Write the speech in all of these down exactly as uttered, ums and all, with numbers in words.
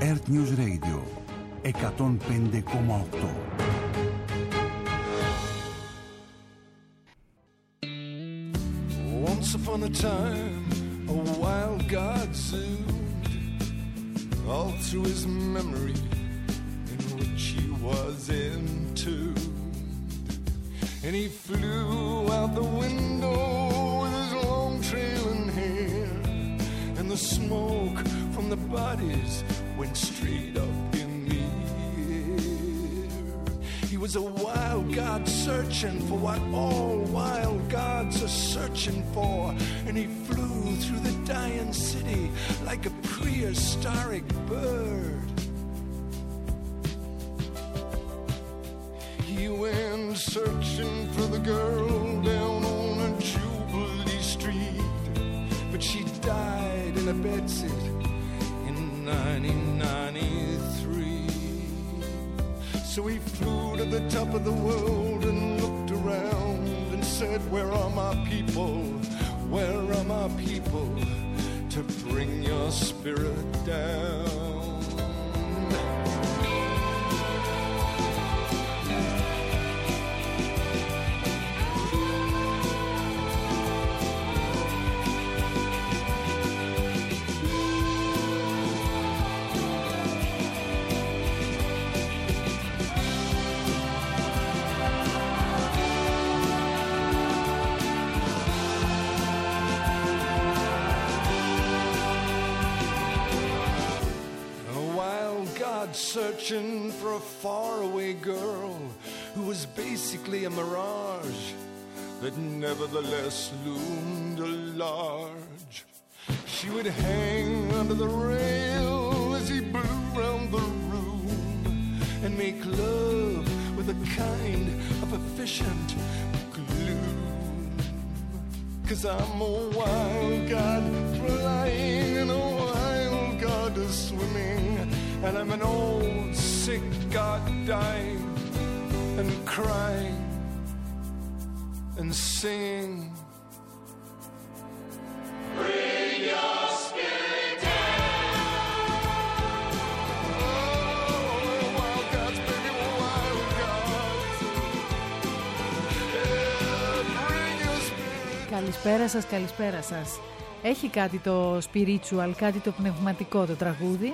Earth News Radio εκατόν πέντε κόμμα οκτώ. Once upon a time, a wild god zoomed all through his memory, in which he was entombed. And he flew out the window with his long trailing hair, and the smoke from the bodies went straight up in the air. He was a wild god searching for what all wild gods are searching for, and he flew through the dying city like a prehistoric bird. He went searching for the girl down on a Jubilee Street, but she died in a bedsit in nineteen ninety-three. So he flew to the top of the world and looked around and said, where are my people? Where are my people to bring your spirit down? Searching for a faraway girl who was basically a mirage that nevertheless loomed large. She would hang under the rail as he blew round the room and make love with a kind of efficient gloom. 'Cause I'm a wild god flying and a wild god swimming, and I'm an old sick god dying and crying and singing. Bring your spirit down. Oh, wild gods, baby, wild gods. Yeah, bring your spirit. Καλησπέρα σας, καλησπέρα σας. Έχει κάτι το spiritual, κάτι το πνευματικό το τραγούδι.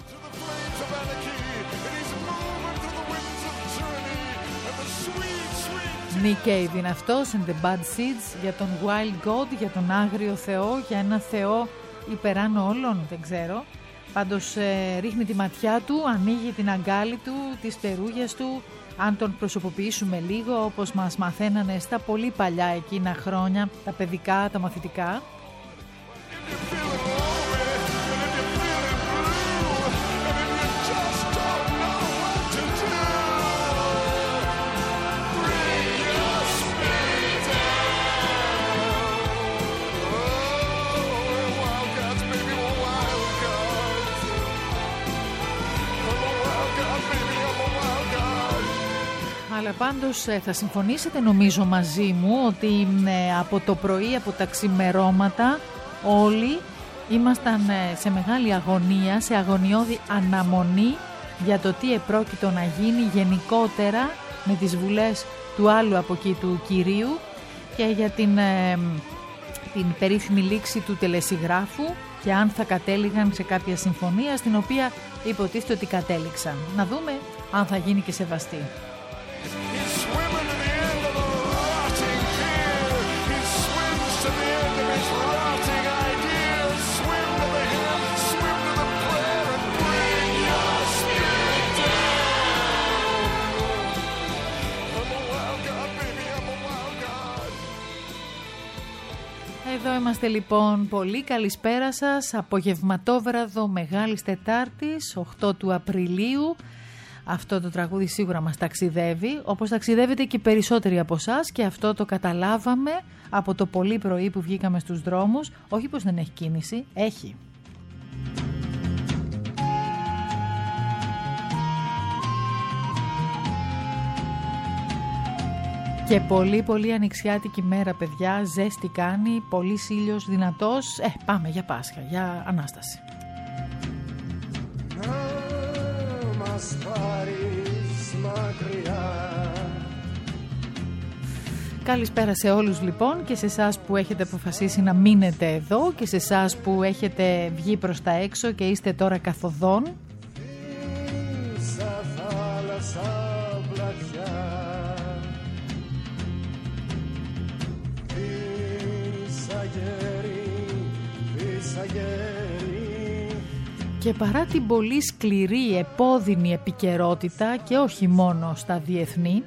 Nick Cave είναι αυτός, and the Bad Seeds, για τον Wild God, για τον Άγριο Θεό, για ένα Θεό υπεράνω όλων, δεν ξέρω. Πάντως ε, ρίχνει τη ματιά του, ανοίγει την αγκάλη του, τις φτερούγες του. Αν τον προσωποποιήσουμε λίγο, όπως μας μαθαίνανε στα πολύ παλιά εκείνα χρόνια, τα παιδικά, τα μαθητικά. Αλλά πάντως θα συμφωνήσετε νομίζω μαζί μου ότι ε, από το πρωί, από τα ξημερώματα όλοι ήμασταν ε, σε μεγάλη αγωνία, σε αγωνιώδη αναμονή για το τι επρόκειτο να γίνει γενικότερα με τις βουλές του άλλου από εκεί του κυρίου και για την, ε, την περίφημη λήξη του τελεσυγράφου και αν θα κατέληγαν σε κάποια συμφωνία στην οποία υποτίθεται ότι κατέληξαν. Να δούμε αν θα γίνει και σεβαστή. Εδώ είμαστε λοιπόν, πολύ καλησπέρα σας, απογευματόβραδο Μεγάλης Τετάρτης, οκτώ του Απριλίου. Αυτό το τραγούδι σίγουρα μας ταξιδεύει, όπως ταξιδεύετε και περισσότεροι από εσάς, και αυτό το καταλάβαμε από το πολύ πρωί που βγήκαμε στους δρόμους. Όχι πως δεν έχει κίνηση, έχει. Και πολύ πολύ ανοιξιάτικη μέρα, παιδιά, ζέστη κάνει, πολύς ήλιος δυνατός. Ε, πάμε για Πάσχα, για Ανάσταση. μας πάρεις μακριά. Καλησπέρα σε όλους λοιπόν, και σε εσάς που έχετε αποφασίσει να μείνετε εδώ και σε εσάς που έχετε βγει προς τα έξω και είστε τώρα καθοδόν. Ίσα θάλασσα πλατιά, ίσα γέρι, ίσα γέρι. Και παρά την πολύ σκληρή επώδυνη επικαιρότητα, και όχι μόνο στα διεθνή,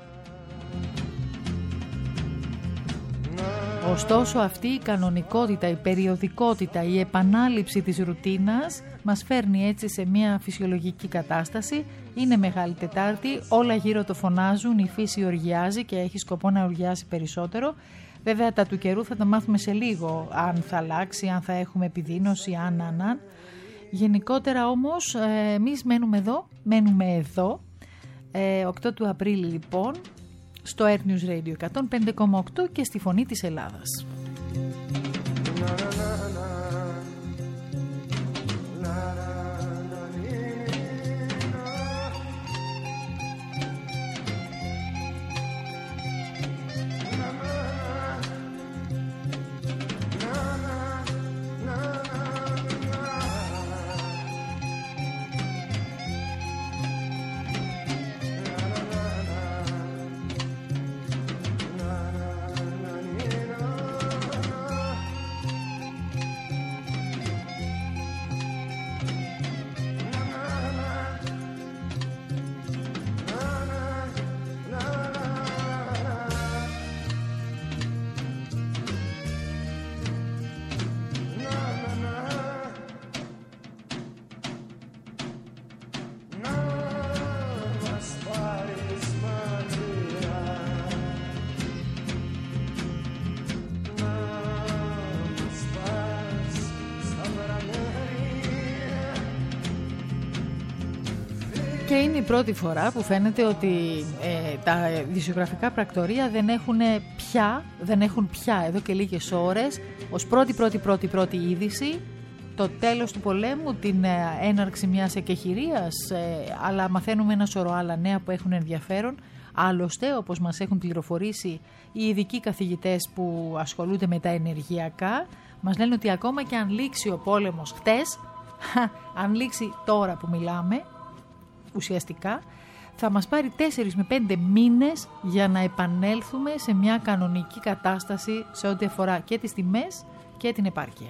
ωστόσο αυτή η κανονικότητα, η περιοδικότητα, η επανάληψη της ρουτίνας μας φέρνει έτσι σε μια φυσιολογική κατάσταση. Είναι Μεγάλη Τετάρτη, όλα γύρω το φωνάζουν, η φύση οργιάζει και έχει σκοπό να οργιάσει περισσότερο. Βέβαια τα του καιρού θα τα μάθουμε σε λίγο, αν θα αλλάξει, αν θα έχουμε επιδείνωση, αν, αν, αν. Γενικότερα όμως εμείς μένουμε εδώ, μένουμε εδώ, ε, οκτώ του Απρίλη λοιπόν, στο Earth News Radio εκατόν πέντε κόμμα οκτώ και στη Φωνή της Ελλάδας. Και είναι η πρώτη φορά που φαίνεται ότι ε, τα ειδησιογραφικά πρακτορεία δεν έχουν πια, δεν έχουν πια εδώ και λίγες ώρες ως πρώτη πρώτη πρώτη πρώτη είδηση το τέλος του πολέμου, την ε, έναρξη μιας εκεχηρίας, ε, αλλά μαθαίνουμε ένα σωρό άλλα νέα που έχουν ενδιαφέρον. Άλλωστε, όπως μας έχουν πληροφορήσει οι ειδικοί καθηγητές που ασχολούνται με τα ενεργειακά, μας λένε ότι ακόμα και αν λήξει ο πόλεμος χτες, αν λήξει τώρα που μιλάμε, ουσιαστικά θα μας πάρει τέσσερις με πέντε μήνες για να επανέλθουμε σε μια κανονική κατάσταση σε ό,τι αφορά και τις τιμές και την επάρκεια.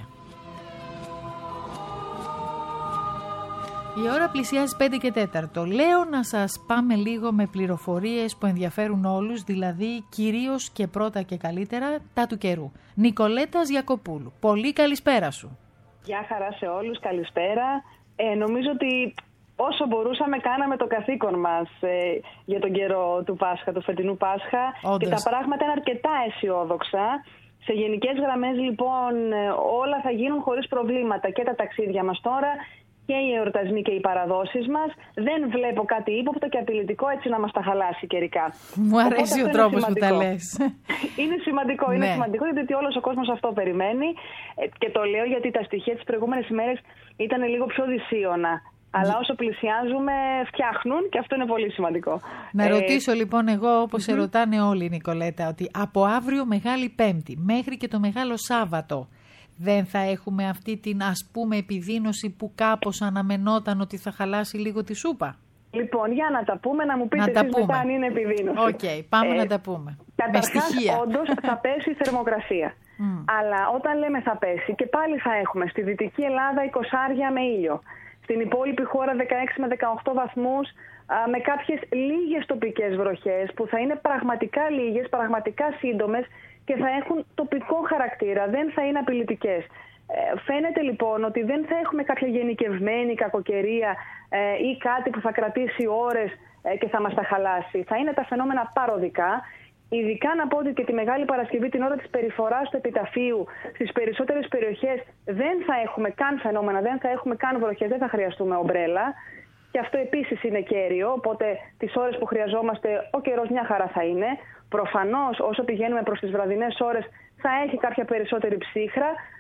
Η ώρα πλησιάζει πέντε και τέταρτο. Λέω να σας πάμε λίγο με πληροφορίες που ενδιαφέρουν όλους, δηλαδή κυρίως και πρώτα και καλύτερα τα του καιρού. Νικολέτας Γιακοπούλου, πολύ καλησπέρα σου. Γεια χαρά σε όλους, καλησπέρα. Ε, νομίζω ότι όσο μπορούσαμε κάναμε το καθήκον μας ε, για τον καιρό του Πάσχα, του φετινού Πάσχα. Όντως. Και τα πράγματα είναι αρκετά αισιόδοξα. Σε γενικές γραμμές λοιπόν όλα θα γίνουν χωρίς προβλήματα, και τα ταξίδια μας τώρα και οι εορτασμοί και οι παραδόσεις μας. Δεν βλέπω κάτι ύποπτο και απειλητικό έτσι να μας τα χαλάσει καιρικά. Μου αρέσει ο τρόπος που τα λες. Είναι σημαντικό, είναι ναι. σημαντικό γιατί όλος ο κόσμος αυτό περιμένει, και το λέω γιατί τα στοιχεία τις προηγούμενες ημέρες ήταν λίγο πιο δυσίωνα. Αλλά όσο πλησιάζουμε φτιάχνουν, και αυτό είναι πολύ σημαντικό. Να ε... ρωτήσω λοιπόν εγώ, όπως mm-hmm. σε ρωτάνε όλοι, Νικολέτα, ότι από αύριο Μεγάλη Πέμπτη μέχρι και το Μεγάλο Σάββατο δεν θα έχουμε αυτή την, ας πούμε, επιδείνωση που κάπως αναμενόταν ότι θα χαλάσει λίγο τη σούπα? Λοιπόν, για να τα πούμε, να μου πείτε εσείς μετά αν είναι επιδείνωση. Οκ, okay, πάμε ε, να τα πούμε. Καταρχάς, όντως θα πέσει η θερμοκρασία. Mm. Αλλά όταν λέμε θα πέσει, και πάλι θα έχουμε στη Δυτική Ελλάδα είκοσι με ήλιο. Στην υπόλοιπη χώρα δεκαέξι με δεκαοκτώ βαθμούς, α, με κάποιες λίγες τοπικές βροχές που θα είναι πραγματικά λίγες, πραγματικά σύντομες και θα έχουν τοπικό χαρακτήρα, δεν θα είναι απειλητικές. Ε, φαίνεται λοιπόν ότι δεν θα έχουμε κάποια γενικευμένη κακοκαιρία ε, ή κάτι που θα κρατήσει ώρες ε, και θα μας τα χαλάσει. Θα είναι τα φαινόμενα παροδικά. Ειδικά να πω ότι και τη Μεγάλη Παρασκευή, την ώρα της περιφοράς του επιταφείου, στις περισσότερες περιοχές δεν θα έχουμε καν φαινόμενα, δεν θα έχουμε καν βροχές, δεν θα χρειαστούμε ομπρέλα. Και αυτό επίσης είναι κέριο, οπότε τις ώρες που χρειαζόμαστε ο καιρός μια χαρά θα είναι. Προφανώς όσο πηγαίνουμε προς τις βραδινές ώρες θα έχει κάποια περισσότερη ψύχρα,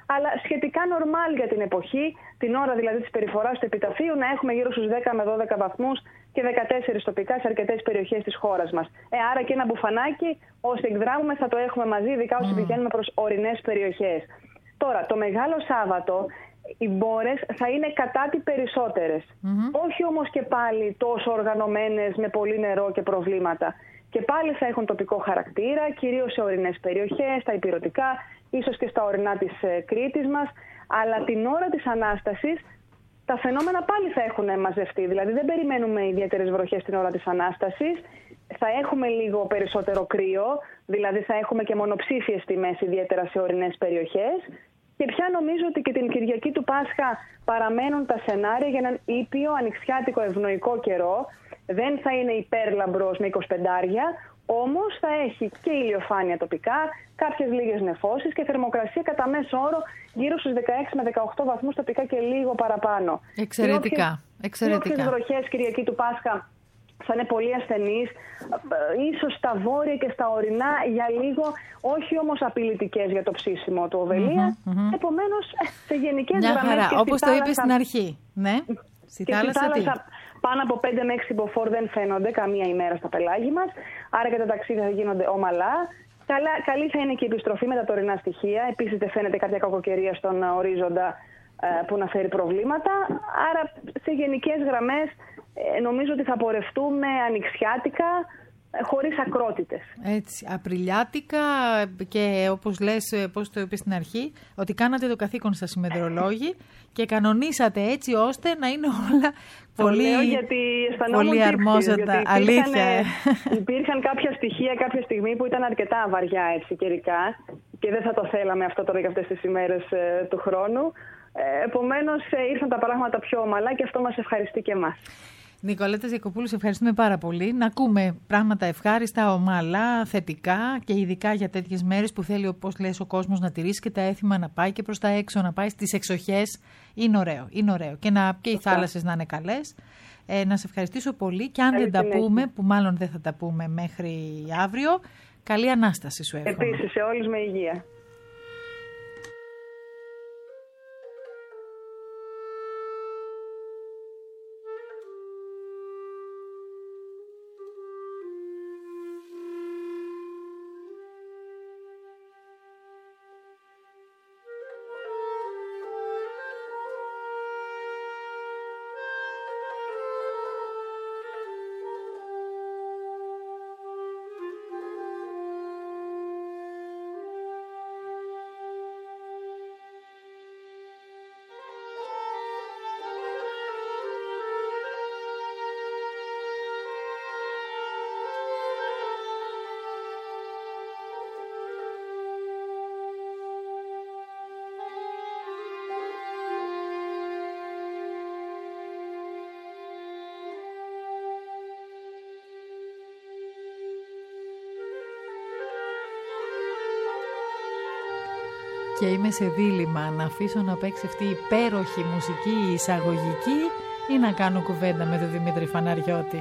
αλλά σχετικά νορμάλ για την εποχή, την ώρα δηλαδή της περιφοράς του επιταφείου, να έχουμε γύρω στους δέκα με δώδεκα βαθμούς και δεκατέσσερα τοπικά σε αρκετές περιοχές της χώρας μας. Ε, άρα και ένα μπουφανάκι, όσοι εκδράμουμε θα το έχουμε μαζί, ειδικά όσοι mm. πηγαίνουμε προς ορεινές περιοχές. Τώρα, το Μεγάλο Σάββατο, οι μπόρες θα είναι κατά τι περισσότερες. Mm-hmm. Όχι όμως και πάλι τόσο οργανωμένες με πολύ νερό και προβλήματα. Και πάλι θα έχουν τοπικό χαρακτήρα, κυρίως σε ορεινές περιοχές, στα ηπειρωτικά, ίσως και στα ορεινά της ε, Κρήτης μας. Αλλά την ώρα της Ανάστασης τα φαινόμενα πάλι θα έχουν μαζευτεί. Δηλαδή δεν περιμένουμε ιδιαίτερες βροχές την ώρα της Ανάστασης. Θα έχουμε λίγο περισσότερο κρύο, δηλαδή θα έχουμε και μονοψήφιες τιμές, ιδιαίτερα σε ορεινές περιοχές. Και πια νομίζω ότι και την Κυριακή του Πάσχα παραμένουν τα σενάρια για έναν ήπιο, ανοιξιάτικο, ευνοϊκό καιρό. Δεν θα είναι υπέρλαμπρος με εικοσιπεντάρια, όμως θα έχει και ηλιοφάνεια τοπικά, κάποιες λίγες νεφώσεις και θερμοκρασία κατά μέσο όρο γύρω στους δεκαέξι με δεκαοκτώ βαθμούς τοπικά και λίγο παραπάνω. Εξαιρετικά. Οι όποιες βροχές Κυριακή του Πάσχα θα είναι πολύ ασθενείς, ίσως στα βόρεια και στα ορεινά για λίγο, όχι όμως απειλητικές για το ψήσιμο του Οβελία. Mm-hmm, mm-hmm. Επομένως, σε γενικές μια γραμμές... χαρά, όπως το είπες στην αρχή. Ναι. Στη και θάλασσα, στη θάλασσα πάνω από πέντε με έξι μποφόρ δεν φαίνονται καμία ημέρα στα πελάγη μας, άρα και τα ταξίδια θα γίνονται ομαλά. Καλά, καλή θα είναι και η επιστροφή με τα τωρινά στοιχεία. Επίσης δεν φαίνεται κάποια κακοκαιρία στον ορίζοντα ε, που να φέρει προβλήματα. Άρα σε γενικές γραμμές ε, νομίζω ότι θα πορευτούμε ανοιξιάτικα, χωρίς ακρότητες. Έτσι, απριλιάτικα και όπως λες, πώς το είπες στην αρχή, ότι κάνατε το καθήκον σας οι μετεωρολόγοι και κανονίσατε έτσι ώστε να είναι όλα πολύ, λέω γιατί πολύ αρμόζατα. Αλήθεια. Υπήρχαν, υπήρχαν κάποια στοιχεία κάποια στιγμή που ήταν αρκετά βαριά έτσι καιρικά και δεν θα το θέλαμε αυτό τώρα για αυτές τις ημέρες ε, του χρόνου. Ε, επομένως ε, ήρθαν τα πράγματα πιο ομαλά και αυτό μας ευχαριστεί και εμάς. Νικολέτα Γιακοπούλου, σε ευχαριστούμε πάρα πολύ. Να ακούμε πράγματα ευχάριστα, ομαλά, θετικά και ειδικά για τέτοιες μέρες που θέλει, όπως λες, ο κόσμος να τηρήσει και τα έθιμα, να πάει και προς τα έξω, να πάει στις εξοχές. Είναι ωραίο, είναι ωραίο. Και, να, και οι θάλασσες να είναι καλές. Ε, να σε ευχαριστήσω πολύ και αν καλή δεν τα συνέχεια. πούμε, που μάλλον δεν θα τα πούμε μέχρι αύριο, καλή Ανάσταση σου εύχομαι. Επίσης, σε όλους με υγεία. Και είμαι σε δίλημμα να αφήσω να παίξει αυτή η υπέροχη μουσική εισαγωγική ή να κάνω κουβέντα με τον Δημήτρη Φαναριώτη.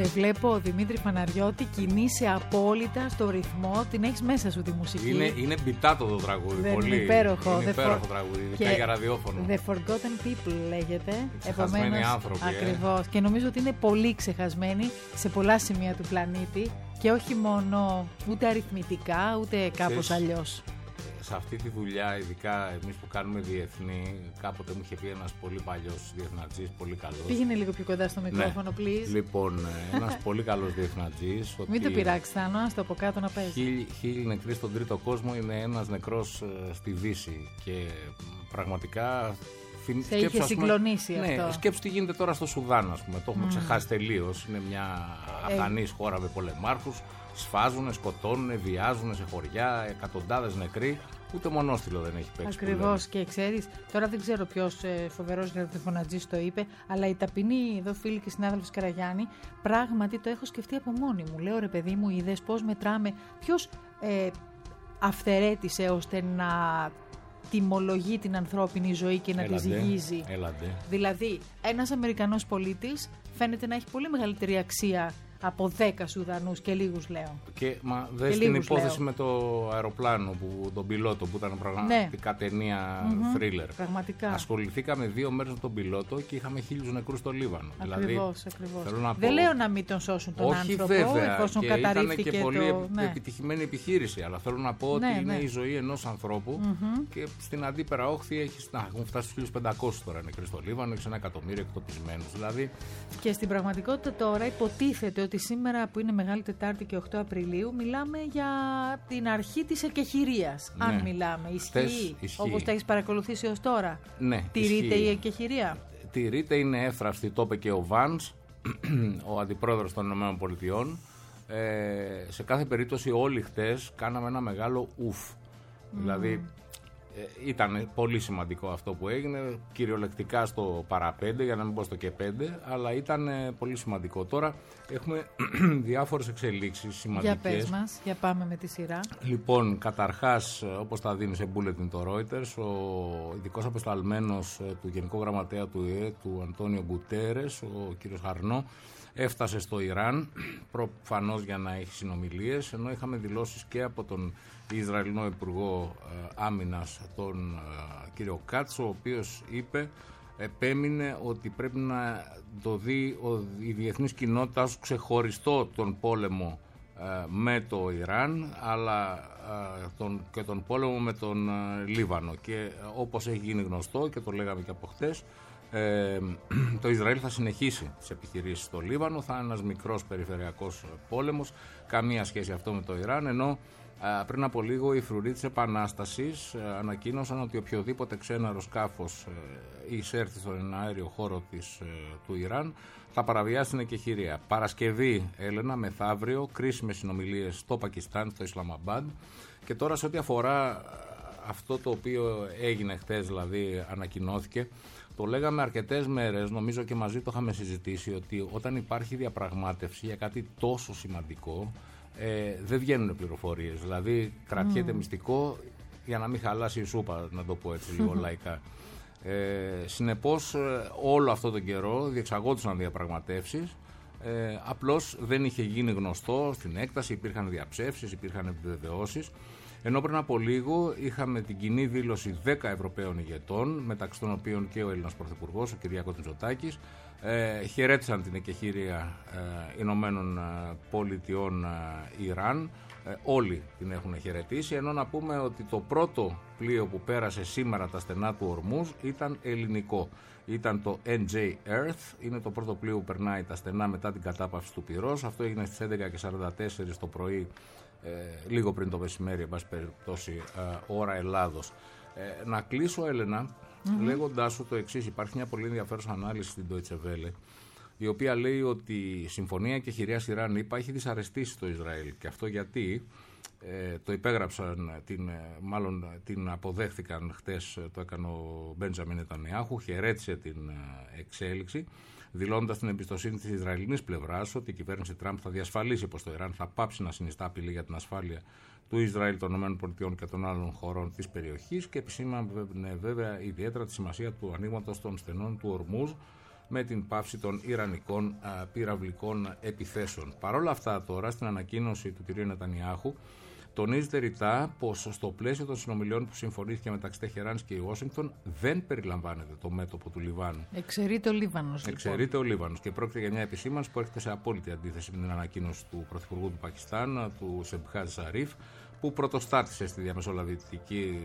βλέπω, Δημήτρη Φαναριώτη, κινείσαι απόλυτα στο ρυθμό, την έχεις μέσα σου τη μουσική. Είναι, είναι μπιτάτο το τραγούδι, δεν πολύ. Είναι υπέροχο. Είναι υπέροχο for... τραγούδι, ειδικά για ραδιόφωνο. The Forgotten People λέγεται. Ξεχασμένοι άνθρωποι. Ακριβώς. Ε. Και νομίζω ότι είναι πολύ ξεχασμένοι σε πολλά σημεία του πλανήτη και όχι μόνο ούτε αριθμητικά, ούτε κάπως αλλιώς. Σε αυτή τη δουλειά, ειδικά εμείς που κάνουμε διεθνή, κάποτε μου είχε πει ένας πολύ παλιός διεθνατζής, πολύ καλός. Πήγαινε λίγο πιο κοντά στο μικρόφωνο, ναι. please. Λοιπόν, ένας πολύ καλός διεθνατζής. Μην το πειράξει, Θάνο, ας το από κάτω να παίζει. Χίλιοι χίλι νεκροί στον τρίτο κόσμο είναι ένας νεκρός στη Δύση. Και πραγματικά. Σε είχε συγκλονίσει ναι, αυτό. Ναι, σκέψου τι γίνεται τώρα στο Σουδάν, ας πούμε. Το έχουμε mm. ξεχάσει τελείως. Είναι μια αφανής ε... χώρα με πολεμάρχους. Σφάζουν, σκοτώνουν, βιάζουν σε χωριά, εκατοντάδες νεκροί. Ούτε μονόστιλο δεν έχει παίξει. Ακριβώς. Και ξέρεις, τώρα δεν ξέρω ποιος ε, φοβερός ραδιοφωνατζής το είπε, αλλά η ταπεινή εδώ φίλη και συνάδελφος Καραγιάννη, πράγματι το έχω σκεφτεί από μόνη μου. Λέω, ρε παιδί μου, είδες πώς μετράμε, ποιος ε, αυθαιρέτησε ώστε να τιμολογεί την ανθρώπινη ζωή και να έλατε, τη ζυγίζει. Έλατε. Δηλαδή, ένας Αμερικανός πολίτης φαίνεται να έχει πολύ μεγαλύτερη αξία από δέκα Σουδανούς και λίγους λέω. Και μα δες την υπόθεση λέω. Με το αεροπλάνο, που, τον πιλότο που ήταν πραγματικά ναι. ταινία mm-hmm. thriller. Πραγματικά. Ασχοληθήκαμε δύο μέρες με τον πιλότο και είχαμε χίλιους νεκρούς στο Λίβανο. Ακριβώς, δηλαδή, ακριβώς. Να πω, δεν λέω να μην τον σώσουν τον όχι άνθρωπο, βέβαια, εφόσον και καταρρίφθηκε ήταν και το... πολύ ναι. επιτυχημένη επιχείρηση, αλλά θέλω να πω ναι, ότι ναι. είναι η ζωή ενός ανθρώπου mm-hmm. και στην αντίπερα όχθη έχεις, να, έχουν φτάσει στους χίλιους πεντακόσιους τώρα νεκροί στο Λίβανο, έχεις ένα εκατομμύριο εκτοπισμένους. Δηλαδή... Και στην πραγματικότητα τώρα υποτίθεται ότι σήμερα που είναι Μεγάλη Τετάρτη και οκτώ Απριλίου μιλάμε για την αρχή της εκεχηρίας. Ναι. Αν μιλάμε, ισχύει, ισχύει. Όπως τα έχεις παρακολουθήσει ως τώρα. Ναι, τηρείται ισχύει. Η εκεχηρία. Τηρείται, είναι εύθραυστη, το είπε και ο Βάνς, ο αντιπρόεδρος των ΗΠΑ. Ε, σε κάθε περίπτωση όλοι χτες κάναμε ένα μεγάλο ουφ. Mm. Δηλαδή ε, ήταν πολύ σημαντικό αυτό που έγινε, κυριολεκτικά στο παραπέντε, για να μην πω στο και πέντε, αλλά ήταν ε, πολύ σημαντικό. Τώρα έχουμε διάφορες εξελίξεις σημαντικές. Για πες μας, για πάμε με τη σειρά. Λοιπόν, καταρχάς, όπως τα δίνει σε bulletin το Reuters, ο ειδικός απεσταλμένος του Γενικού Γραμματέα του ΙΕ, του Αντώνιο Γκουτέρες, ο κύριος Χαρνό, έφτασε στο Ιράν, προφανώς για να έχει συνομιλίες, ενώ είχαμε δηλώσεις και από τον Ισραηλινό Υπουργό ε, Άμυνας, τον ε, κύριο Κάτς, ο οποίος είπε, επέμεινε ότι πρέπει να το δει ο, η διεθνής κοινότητα ως ξεχωριστό τον πόλεμο ε, με το Ιράν, αλλά ε, τον, και τον πόλεμο με τον ε, Λίβανο. Και ε, όπως έχει γίνει γνωστό και το λέγαμε και από χτες, Ε, το Ισραήλ θα συνεχίσει τις επιχειρήσεις στο Λίβανο, θα είναι ένας μικρός περιφερειακός πόλεμος, καμία σχέση αυτό με το Ιράν, ενώ α, πριν από λίγο οι φρουροί της Επανάστασης α, ανακοίνωσαν ότι οποιοδήποτε ξένο αεροσκάφος ε, εισέρθει στον αέριο χώρο της, ε, του Ιράν θα παραβιάσει την εκεχηρία. Παρασκευή, Έλενα, μεθαύριο, κρίσιμες συνομιλίες στο Πακιστάν, στο Ισλαμαμπάντ. Και τώρα σε ό,τι αφορά αυτό το οποίο έγινε χθες, δηλαδή ανακοινώθηκε, το λέγαμε αρκετές μέρες, νομίζω και μαζί το είχαμε συζητήσει, ότι όταν υπάρχει διαπραγμάτευση για κάτι τόσο σημαντικό, ε, δεν βγαίνουν πληροφορίες. Δηλαδή κρατιέται mm. μυστικό για να μην χαλάσει η σούπα, να το πω έτσι λίγο λαϊκά. Ε, συνεπώς όλο αυτό τον καιρό διεξαγόντουσαν διαπραγματεύσεις, ε, απλώς δεν είχε γίνει γνωστό στην έκταση, υπήρχαν διαψεύσεις, υπήρχαν επιβεβαιώσεις. Ενώ πριν από λίγο είχαμε την κοινή δήλωση δέκα Ευρωπαίων ηγετών, μεταξύ των οποίων και ο Έλληνας Πρωθυπουργός, ο Κυριάκος Μητσοτάκης, ε, χαιρέτησαν την εκεχηρία ε, Ηνωμένων Πολιτειών ε, Ιράν. Ε, όλοι την έχουν χαιρετήσει, ενώ να πούμε ότι το πρώτο πλοίο που πέρασε σήμερα τα στενά του Ορμούζ ήταν ελληνικό. Ήταν το εν τζέι Earth, είναι το πρώτο πλοίο που περνάει τα στενά μετά την κατάπαυση του πυρός. Αυτό έγινε στις έντεκα και σαράντα τέσσερα το πρωί, Ε, λίγο πριν το μεσημέρι, εν πάση περιπτώσει, ε, ώρα Ελλάδος. Ε, να κλείσω, Έλενα, mm-hmm. λέγοντάς σου το εξής. Υπάρχει μια πολύ ενδιαφέρουσα ανάλυση στην Deutsche Welle, η οποία λέει ότι η συμφωνία εκεχηρίας Ιράν-ΗΠΑ έχει δυσαρεστήσει το Ισραήλ. Και αυτό γιατί ε, το υπέγραψαν, την, μάλλον την αποδέχθηκαν χτες, το έκανε ο Μπέντζαμιν Νετανιάχου, χαιρέτησε την ε, εξέλιξη, δηλώνοντας την εμπιστοσύνη της Ισραηλινής πλευράς ότι η κυβέρνηση Τραμπ θα διασφαλίσει πως το Ιράν θα πάψει να συνιστά απειλή για την ασφάλεια του Ισραήλ, των ΗΠΑ και των άλλων χωρών της περιοχής, και επισήμανε βέβαια ιδιαίτερα τη σημασία του ανοίγματος των στενών του Ορμούζ, με την πάυση των ιρανικών α, πυραυλικών επιθέσεων. Παρ' όλα αυτά τώρα, στην ανακοίνωση του κ. Νετανιάχου, τονίζεται ρητά πως στο πλαίσιο των συνομιλιών που συμφωνήθηκε μεταξύ Τεχεράνης και Ουάσιγκτον δεν περιλαμβάνεται το μέτωπο του Λιβάνου. Εξαιρείται ο Λίβανος. Εξαιρείται λοιπόν. ο Λίβανος και πρόκειται για μια επισήμανση που έρχεται σε απόλυτη αντίθεση με την ανακοίνωση του Πρωθυπουργού του Πακιστάν, του Σεμπχάζ Ζαρίφ, που πρωτοστάτησε στη διαμεσολαβητική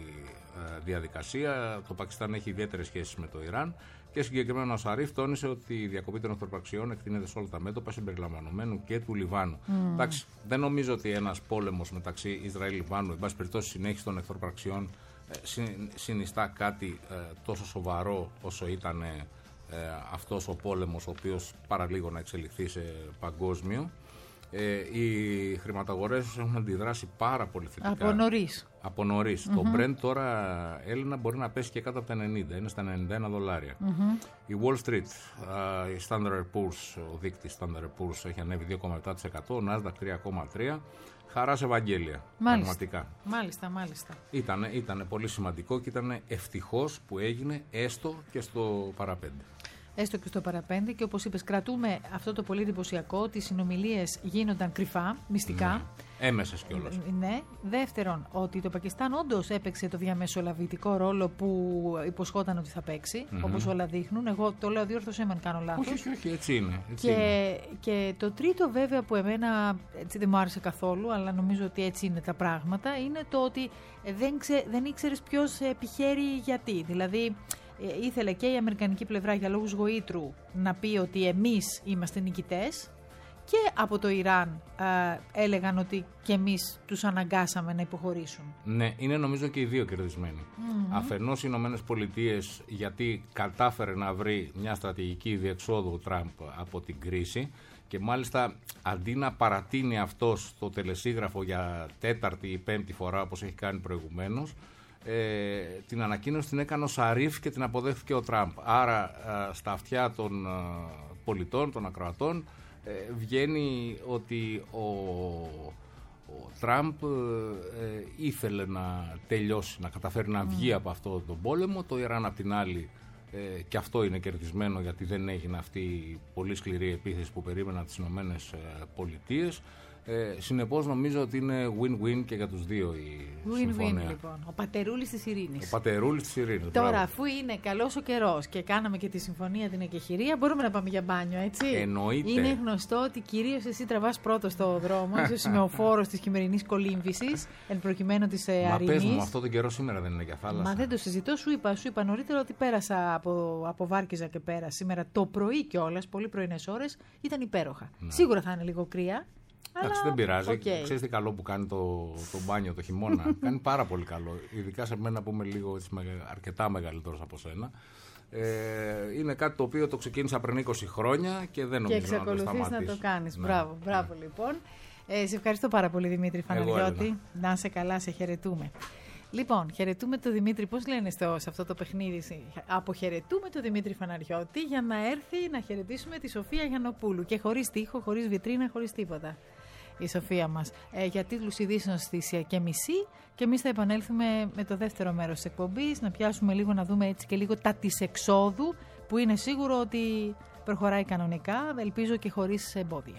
διαδικασία. Το Πακιστάν έχει ιδιαίτερες σχέσεις με το Ιράν και συγκεκριμένα ο Σαρίφ τόνισε ότι η διακοπή των εχθροπραξιών εκτείνεται σε όλα τα μέτωπα συμπεριλαμβανομένου και του Λιβάνου. Mm. Εντάξει, δεν νομίζω ότι ένας πόλεμος μεταξύ Ισραήλ-Λιβάνου, εν πάση περιπτώσει συνέχιση των εχθροπραξιών, συνιστά κάτι ε, τόσο σοβαρό όσο ήταν ε, αυτός ο πόλεμος, ο οποίος παραλίγο να εξελιχθεί σε παγκόσμιο. Ε, οι χρηματαγορές έχουν αντιδράσει πάρα πολύ θετικά. Από νωρίς. Από νωρίς. Mm-hmm. Το Brent τώρα, Έλληνα, μπορεί να πέσει και κάτω από τα ενενήντα, είναι στα ενενήντα ένα δολάρια. Mm-hmm. Η Wall Street, uh, η Standard Poor's, ο δείκτης Standard Poor's έχει ανέβει δύο κόμμα επτά τοις εκατό, ο Nasdaq τρία κόμμα τρία τοις εκατό. Χαρά σε Ευαγγέλια. Μάλιστα. Πραγματικά. Μάλιστα, μάλιστα. Ήτανε, ήτανε πολύ σημαντικό και ήταν ευτυχώς που έγινε έστω και στο παραπέντε. Έστω και στο παραπέντε, και όπως είπες, κρατούμε αυτό το πολύ εντυπωσιακό, ότι οι συνομιλίες γίνονταν κρυφά, μυστικά. Ναι. Έμεσες κιόλας. Ναι. Δεύτερον, ότι το Πακιστάν όντως έπαιξε το διαμεσολαβητικό ρόλο που υποσχόταν ότι θα παίξει, mm-hmm. όπως όλα δείχνουν. Εγώ το λέω, διόρθωσέ με αν κάνω λάθος. Όχι, όχι, όχι, έτσι είναι. Έτσι και, είναι. και το τρίτο, βέβαια, που εμένα έτσι δεν μου άρεσε καθόλου, αλλά νομίζω ότι έτσι είναι τα πράγματα, είναι το ότι δεν, ξε, δεν ήξερες ποιος επιχαίρει γιατί. Δηλαδή, ήθελε και η αμερικανική πλευρά για λόγους γοήτρου να πει ότι εμείς είμαστε νικητές, και από το Ιράν ε, έλεγαν ότι και εμείς τους αναγκάσαμε να υποχωρήσουν. Ναι, είναι νομίζω και οι δύο κερδισμένοι. Mm-hmm. Αφενός οι Ηνωμένες Πολιτείες, γιατί κατάφερε να βρει μια στρατηγική διεξόδου ο Τραμπ από την κρίση, και μάλιστα αντί να παρατείνει αυτός το τελεσίγραφο για τέταρτη ή πέμπτη φορά όπως έχει κάνει προηγουμένως, Ε, την ανακοίνωση την έκανε ο Σαρίφ και την αποδέχθηκε ο Τραμπ. Άρα ε, στα αυτιά των ε, πολιτών, των ακροατών, ε, βγαίνει ότι ο, ο Τραμπ ε, ήθελε να τελειώσει, να καταφέρει να βγει mm. από αυτό τον πόλεμο. Το Ιράν απ' την άλλη ε, και αυτό είναι κερδισμένο, γιατί δεν έγινε αυτή η πολύ σκληρή επίθεση που περίμεναν τις Ηνωμένες Πολιτείες. Ε, συνεπώς νομίζω ότι είναι win-win και για τους δύο η win-win, συμφωνία. Λοιπόν. Ο πατερούλης της ειρήνης. Ο πατερούλης της ειρήνης. Τώρα, μπράβο. Αφού είναι καλός ο καιρός και κάναμε και τη συμφωνία την εκεχηρία, μπορούμε να πάμε για μπάνιο, έτσι. Εννοείται. Είναι γνωστό ότι κυρίως εσύ τραβάς πρώτο στο δρόμο, είσαι σημεοφόρος της χειμερινής κολύμβησης, εν προκειμένου της αρινής. Μα πες μου, αυτό τον καιρό σήμερα δεν είναι για θάλασσα. Μα δεν το συζητώ, σου είπα, σου είπα νωρίτερα ότι πέρασα από, από Βάρκιζα και πέρα σήμερα το πρωί κιόλας, πολύ πρωινές ώρες, ήταν υπέροχα. Ναι. Σίγουρα θα είναι λίγο κρύα. Εντάξει, δεν πειράζει. Okay. Ξέρεις τι καλό που κάνει το, το μπάνιο το χειμώνα. Κάνει πάρα πολύ καλό. Ειδικά σε μένα που είμαι λίγο έτσι, αρκετά μεγαλύτερος από σένα. Ε, είναι κάτι το οποίο το ξεκίνησα πριν είκοσι χρόνια και δεν νομίζω και να το σταματήσω. Και εξακολουθείς να το κάνεις. Ναι. Μπράβο, μπράβο ναι. λοιπόν. Ε, σε ευχαριστώ πάρα πολύ, Δημήτρη Φαναριώτη. Να είσαι καλά, σε χαιρετούμε. Λοιπόν, χαιρετούμε τον Δημήτρη, πώς λένε στο, σε αυτό το παιχνίδι, αποχαιρετούμε τον Δημήτρη Φαναριώτη για να έρθει να χαιρετήσουμε τη Σοφία Γιαννοπούλου. Και χωρίς τοίχο, χωρίς βιτρίνα, χωρίς τίποτα. Η Σοφία μας. Ε, για τίτλους ειδήσεων στις και μισή, και εμείς θα επανέλθουμε με το δεύτερο μέρος της εκπομπής, να πιάσουμε λίγο, να δούμε έτσι και λίγο τα της εξόδου, που είναι σίγουρο ότι προχωράει κανονικά, ελπίζω και χωρίς εμπόδια.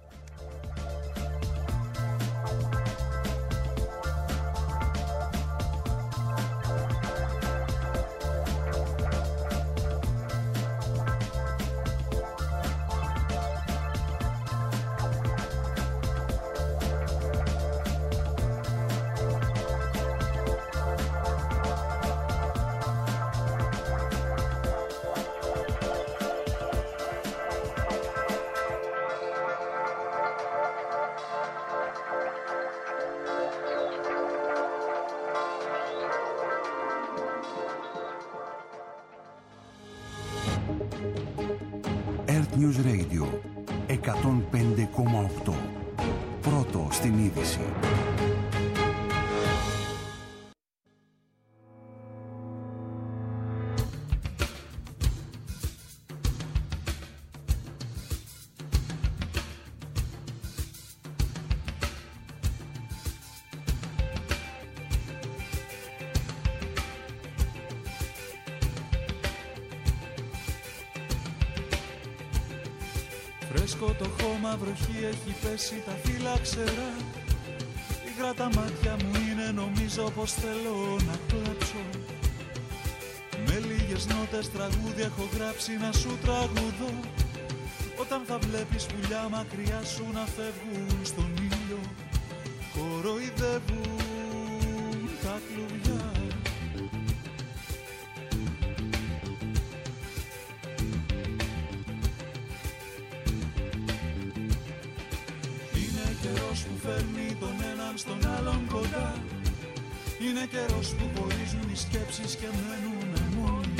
News Radio εκατόν πέντε κόμμα οκτώ. Πρώτο στην είδηση. Φρέσκο το χώμα, βροχή έχει πέσει, τα φύλλα ξερά. Υγρά τα μάτια μου είναι, νομίζω πως θέλω να κλάψω. Με λίγες νότες τραγούδια έχω γράψει να σου τραγουδώ. Όταν θα βλέπεις πουλιά μακριά σου να φεύγουν στον ήλιο, κοροϊδεύουν τα κλουβιά. Είναι καιρός που φέρνει τον έναν στον άλλον κοντά. Είναι καιρός που χωρίζουν οι σκέψεις και μένουν μόνοι.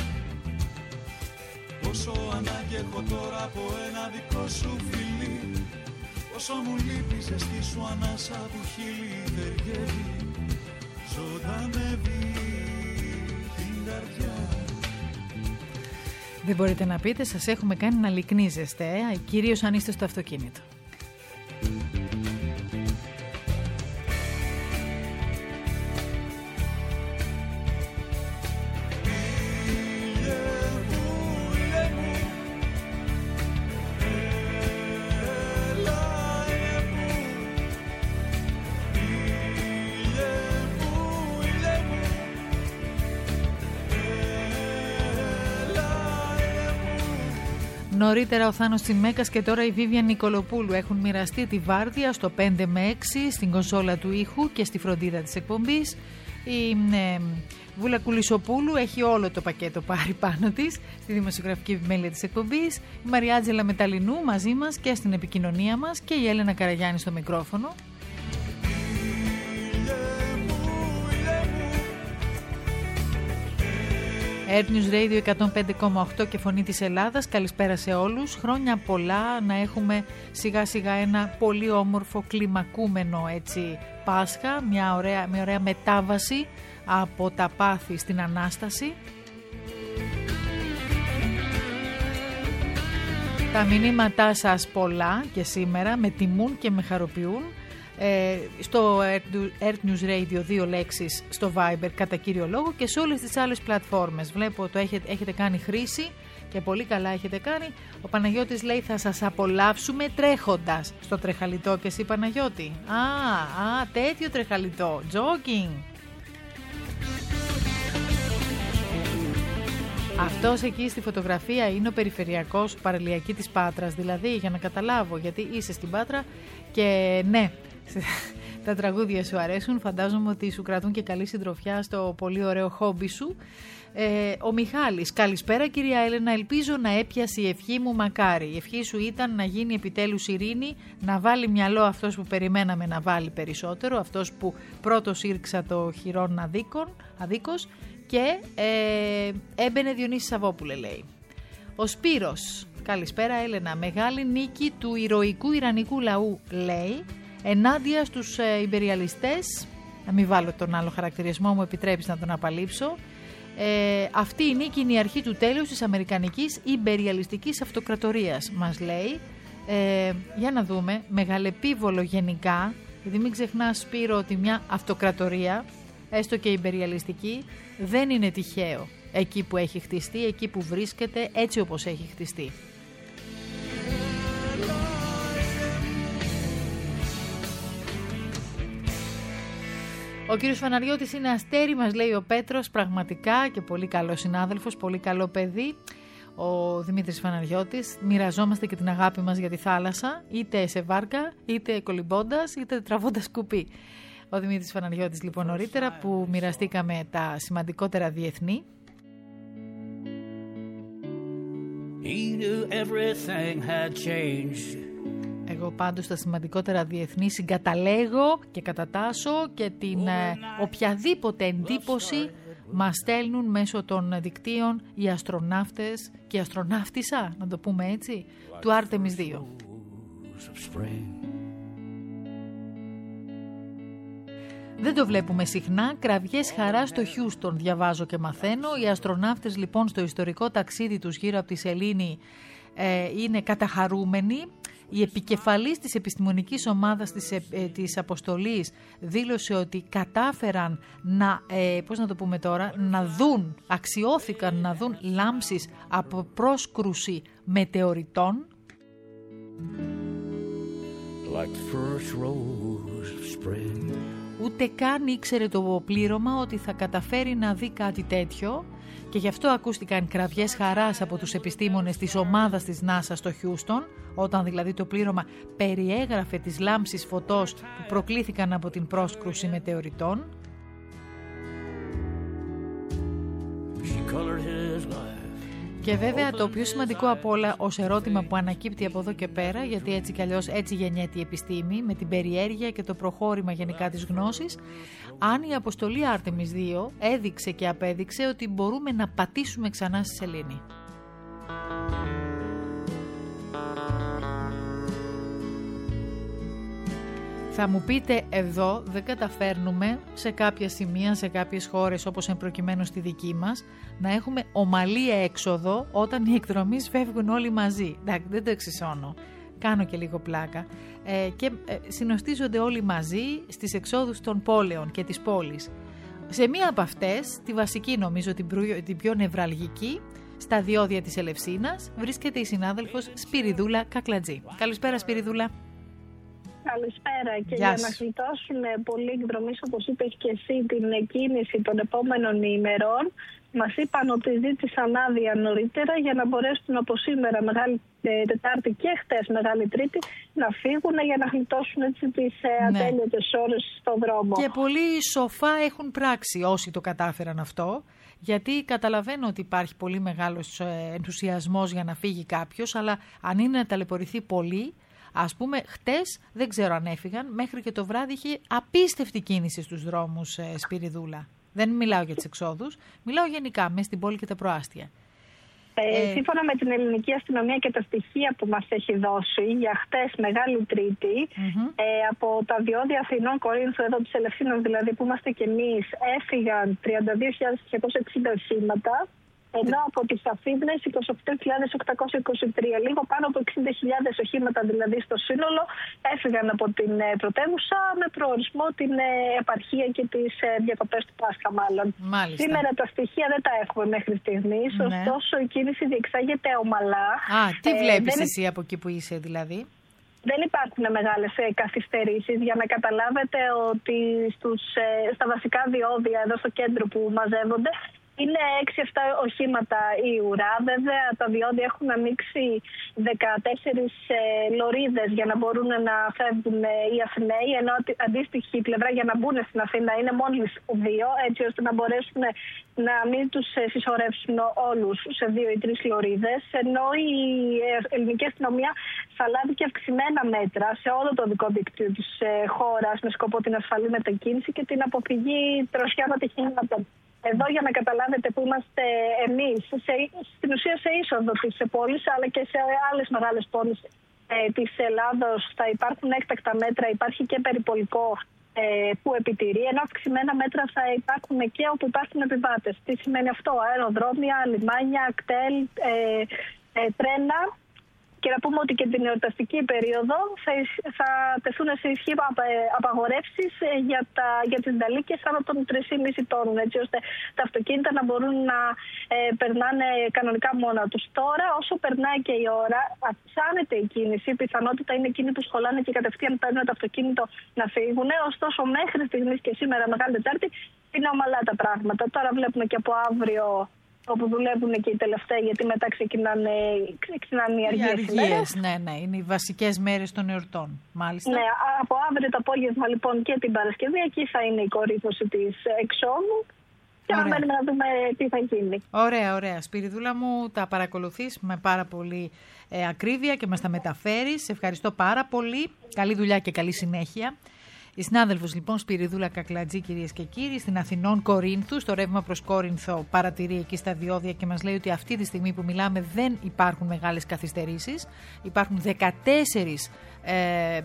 Πόσο ανάγκη έχω τώρα από ένα δικό σου φιλί. Πόσο μου λείπει η ζεστή σου ανάσα που χείλη ταιριεύει. Ζωντανεύει την καρδιά. Δεν μπορείτε να πείτε, σας έχουμε κάνει να λυκνίζεστε, ε? Κυρίως αν είστε στο αυτοκίνητο. Νωρίτερα ο Θάνος Τσιμέκας και τώρα η Βίβιαν Νικολοπούλου έχουν μοιραστεί τη βάρδια στο πέντε με έξι στην κονσόλα του ήχου και στη φροντίδα της εκπομπής. Η ε, Βούλα Κουλισοπούλου έχει όλο το πακέτο πάρει πάνω της στη δημοσιογραφική επιμέλεια της εκπομπής. Η Μαριάτζελα Μεταλλινού μαζί μας και στην επικοινωνία μας και η Έλενα Καραγιάννη στο μικρόφωνο. Earth News Radio εκατόν πέντε κόμμα οκτώ και Φωνή της Ελλάδας. Καλησπέρα σε όλους. Χρόνια πολλά, να έχουμε σιγά σιγά ένα πολύ όμορφο κλιμακούμενο έτσι Πάσχα, μια ωραία, μια ωραία μετάβαση από τα πάθη στην Ανάσταση. Τα μηνύματά σας πολλά και σήμερα με τιμούν και με χαροποιούν. Ε, στο Earth News Radio δύο λέξεις στο Viber κατά κύριο λόγο και σε όλες τις άλλες πλατφόρμες. Βλέπω το έχετε, έχετε κάνει χρήση και πολύ καλά έχετε κάνει. Ο Παναγιώτης λέει θα σας απολαύσουμε τρέχοντας στο τρεχαλιτό. Και εσύ Παναγιώτη? Α, α τέτοιο τρεχαλιτό, jogging. Αυτός εκεί στη φωτογραφία είναι ο περιφερειακός παραλιακή της Πάτρας. Δηλαδή για να καταλάβω, γιατί είσαι στην Πάτρα και ναι, τα τραγούδια σου αρέσουν, φαντάζομαι ότι σου κρατούν και καλή συντροφιά στο πολύ ωραίο χόμπι σου. Ε, ο Μιχάλης, καλησπέρα κυρία Έλενα, ελπίζω να έπιασε η ευχή μου μακάρι. Η ευχή σου ήταν να γίνει επιτέλους ειρήνη, να βάλει μυαλό αυτός που περιμέναμε να βάλει περισσότερο, αυτός που πρώτος ήρξα το χειρόν αδίκων, αδίκος και ε, έμπαινε Διονύση Σαββόπουλε λέει. Ο Σπύρος, καλησπέρα Έλενα, μεγάλη νίκη του ηρωικού ιρανικού λαού λέει, ενάντια στους ε, ιμπεριαλιστές, να μην βάλω τον άλλο χαρακτηρισμό, μου επιτρέπεις να τον απαλείψω. Ε, αυτή η νίκη είναι η αρχή του τέλους της αμερικανικής ιμπεριαλιστικής αυτοκρατορίας, μας λέει. Ε, για να δούμε, μεγαλεπίβολο γενικά, γιατί μην ξεχνάς Σπύρο ότι μια αυτοκρατορία, έστω και ιμπεριαλιστική, δεν είναι τυχαίο εκεί που έχει χτιστεί, εκεί που βρίσκεται, έτσι όπως έχει χτιστεί. Ο κύριος Φαναριώτης είναι αστέρι, μας λέει ο Πέτρος, πραγματικά και πολύ καλό συνάδελφος, πολύ καλό παιδί. Ο Δημήτρης Φαναριώτης, μοιραζόμαστε και την αγάπη μας για τη θάλασσα, είτε σε βάρκα, είτε κολυμπώντας, είτε τραβώντας κουπί. Ο Δημήτρης Φαναριώτης λοιπόν νωρίτερα που μοιραστήκαμε τα σημαντικότερα διεθνή. He knew everything had changed. Εγώ πάντως τα σημαντικότερα διεθνή συγκαταλέγω και κατατάσσω και την ε, οποιαδήποτε εντύπωση μας στέλνουν μέσω των δικτύων οι αστροναύτες και η αστροναύτισσα, να το πούμε έτσι, του Άρτεμις δύο. Δεν το βλέπουμε συχνά, κραυγές χαρά στο Χιούστον διαβάζω και μαθαίνω. Οι αστροναύτες λοιπόν στο ιστορικό ταξίδι τους γύρω από τη Σελήνη ε, είναι καταχαρούμενοι. Η επικεφαλής της επιστημονικής ομάδας της, ε, της αποστολής δήλωσε ότι κατάφεραν να, ε, πώς να το πούμε τώρα, να δουν, αξιώθηκαν να δουν λάμψεις από πρόσκρουση μετεωριτών. like the first rose of spring. Ούτε καν ήξερε το πλήρωμα ότι θα καταφέρει να δει κάτι τέτοιο και γι' αυτό ακούστηκαν κραυγές χαράς από τους επιστήμονες της ομάδας της NASA στο Χιούστον, όταν δηλαδή το πλήρωμα περιέγραφε τις λάμψεις φωτός που προκλήθηκαν από την πρόσκρουση μετεωριτών. Και βέβαια το πιο σημαντικό από όλα ως ερώτημα που ανακύπτει από εδώ και πέρα, γιατί έτσι κι αλλιώς έτσι γεννιέται η επιστήμη, με την περιέργεια και το προχώρημα γενικά της γνώσης, αν η αποστολή Άρτεμις δύο έδειξε και απέδειξε ότι μπορούμε να πατήσουμε ξανά στη σελήνη. Θα μου πείτε, εδώ δεν καταφέρνουμε σε κάποια σημεία, σε κάποιες χώρες όπως εν προκειμένου στη δική μας, να έχουμε ομαλή έξοδο όταν οι εκδρομείς φεύγουν όλοι μαζί. Εντάξει, δεν το εξισώνω. Κάνω και λίγο πλάκα. Ε, και ε, συνοστίζονται όλοι μαζί στις εξόδους των πόλεων και της πόλης. Σε μία από αυτές, τη βασική νομίζω, την, προ, την πιο νευραλγική, στα διόδια της Ελευσίνας, βρίσκεται η συνάδελφος Σπυριδούλα Κακλατζή. Καλησπέρα, Σπυριδούλα. Καλησπέρα. Και για να γλιτώσουν πολλοί εκδρομείς, όπως είπες και εσύ, την κίνηση των επόμενων ημερών, μας είπαν ότι ζήτησαν άδεια νωρίτερα για να μπορέσουν από σήμερα Μεγάλη Τετάρτη και χτες Μεγάλη Τρίτη να φύγουν για να γλιτώσουν έτσι τις ναι. ατέλειωτες ώρες στον δρόμο. Και πολύ σοφά έχουν πράξει όσοι το κατάφεραν αυτό, γιατί καταλαβαίνω ότι υπάρχει πολύ μεγάλος ενθουσιασμός για να φύγει κάποιος, αλλά αν είναι να ταλαιπωρηθεί πολύ. Ας πούμε, χτες, δεν ξέρω αν έφυγαν, μέχρι και το βράδυ είχε απίστευτη κίνηση στους δρόμους, ε, Σπυριδούλα. Δεν μιλάω για τις εξόδους, μιλάω γενικά, μέσα στην πόλη και τα προάστια. Ε, ε, σύμφωνα με την ελληνική αστυνομία και τα στοιχεία που μας έχει δώσει για χτες Μεγάλη Τρίτη, mm-hmm. ε, από τα διόδια Αθηνών Κορίνθου, εδώ της Ελευσίνας δηλαδή που είμαστε κι εμείς, έφυγαν τριάντα δύο χιλιάδες εξακόσια εξήντα οχήματα. Ενώ από τις Αφίδνες είκοσι οκτώ χιλιάδες οκτακόσια είκοσι τρία, λίγο πάνω από εξήντα χιλιάδες οχήματα δηλαδή στο σύνολο, έφυγαν από την πρωτεύουσα με προορισμό την επαρχία και τις διακοπές του Πάσχα μάλλον. Μάλιστα. Σήμερα τα στοιχεία δεν τα έχουμε μέχρι στιγμής, ναι. Ωστόσο η κίνηση διεξάγεται ομαλά. Α, τι βλέπεις ε, δεν... εσύ από εκεί που είσαι δηλαδή? Δεν υπάρχουν μεγάλες καθυστερήσεις. Για να καταλάβετε ότι στους, στα βασικά διόδια εδώ στο κέντρο που μαζεύονται, είναι έξι εφτά οχήματα η ουρά. Βέβαια τα διόδια έχουν ανοίξει δεκατέσσερις ε, λωρίδες για να μπορούν να φεύγουν ε, οι Αθηναίοι, ενώ αντίστοιχη πλευρά για να μπουν στην Αθήνα είναι μόλις δύο, έτσι ώστε να μπορέσουν να μην τους ε, συσσωρεύσουν όλους σε δύο ή τρεις λωρίδες, ενώ η ελληνική αστυνομία θα λάβει και αυξημένα μέτρα σε όλο το οδικό δίκτυο της ε, χώρας με σκοπό την ασφαλή μετακίνηση και την αποφυγή τροσιών ατυχημάτων. Εδώ για να καταλάβετε που είμαστε εμείς, σε, στην ουσία σε είσοδο της πόλης, αλλά και σε άλλες μεγάλες πόλεις ε, της Ελλάδος θα υπάρχουν έκτακτα μέτρα, υπάρχει και περιπολικό ε, που επιτηρεί, ενώ αυξημένα μέτρα θα υπάρχουν και όπου υπάρχουν επιβάτες. Τι σημαίνει αυτό? Αεροδρόμια, λιμάνια, κτέλ, ε, ε, τρένα. Και να πούμε ότι και την εορταστική περίοδο θα, θα τεθούν σε ισχύ απαγορεύσεις για, τα, για τις νταλίκες άνω των τρεις κόμμα πέντε τόνων, έτσι ώστε τα αυτοκίνητα να μπορούν να ε, περνάνε κανονικά μόνα τους. Τώρα, όσο περνάει και η ώρα, αυξάνεται η κίνηση. Η πιθανότητα είναι εκείνοι που σχολάνε και κατευθείαν παίρνουν το αυτοκίνητο να φύγουν. Ωστόσο, μέχρι στιγμής και σήμερα, Μεγάλη Τετάρτη, είναι ομαλά τα πράγματα. Τώρα βλέπουμε και από αύριο, όπου δουλεύουν και οι τελευταίοι, γιατί μετά ξεκινάνε, ξεκινάνε οι αργίες ημέρες. Ναι, ναι, είναι οι βασικές μέρες των εορτών, μάλιστα. Ναι, από αύριο το απόγευμα λοιπόν και την Παρασκευή, εκεί θα είναι η κορύφωση της εξόδου και να μένουμε να δούμε τι θα γίνει. Ωραία, ωραία. Σπυριδούλα μου, τα παρακολουθείς με πάρα πολύ ε, ακρίβεια και μας τα μεταφέρεις. Σε ευχαριστώ πάρα πολύ. Καλή δουλειά και καλή συνέχεια. Η συνάδελφος λοιπόν Σπυριδούλα Κακλατζή, κυρίες και κύριοι, στην Αθηνών Κορίνθου, στο ρεύμα προς Κόρινθο, παρατηρεί εκεί στα διόδια και μας λέει ότι αυτή τη στιγμή που μιλάμε δεν υπάρχουν μεγάλες καθυστερήσεις. Υπάρχουν δεκατέσσερις ε,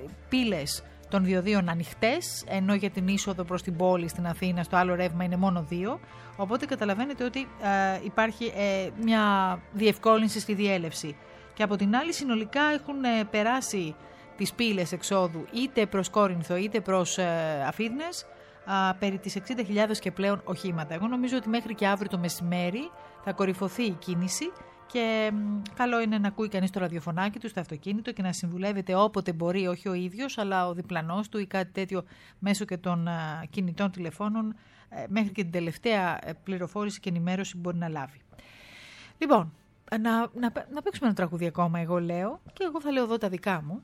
πύλες των διοδίων ανοιχτές, ενώ για την είσοδο προς την πόλη στην Αθήνα στο άλλο ρεύμα είναι μόνο δύο. Οπότε καταλαβαίνετε ότι ε, υπάρχει ε, μια διευκόλυνση στη διέλευση. Και από την άλλη συνολικά έχουν ε, περάσει τις πύλες εξόδου είτε προς Κόρινθο είτε προς ε, Αφίδνες α, περί τις εξήντα χιλιάδες και πλέον οχήματα. Εγώ νομίζω ότι μέχρι και αύριο το μεσημέρι θα κορυφωθεί η κίνηση και καλό είναι να ακούει κανείς το ραδιοφωνάκι του στο αυτοκίνητο και να συμβουλεύεται όποτε μπορεί, όχι ο ίδιος αλλά ο διπλανός του ή κάτι τέτοιο μέσω και των α, κινητών τηλεφώνων ε, μέχρι και την τελευταία πληροφόρηση και ενημέρωση που μπορεί να λάβει. Λοιπόν, να, να, να παίξουμε ένα τραγούδι ακόμα, εγώ λέω, και εγώ θα λέω εδώ τα δικά μου.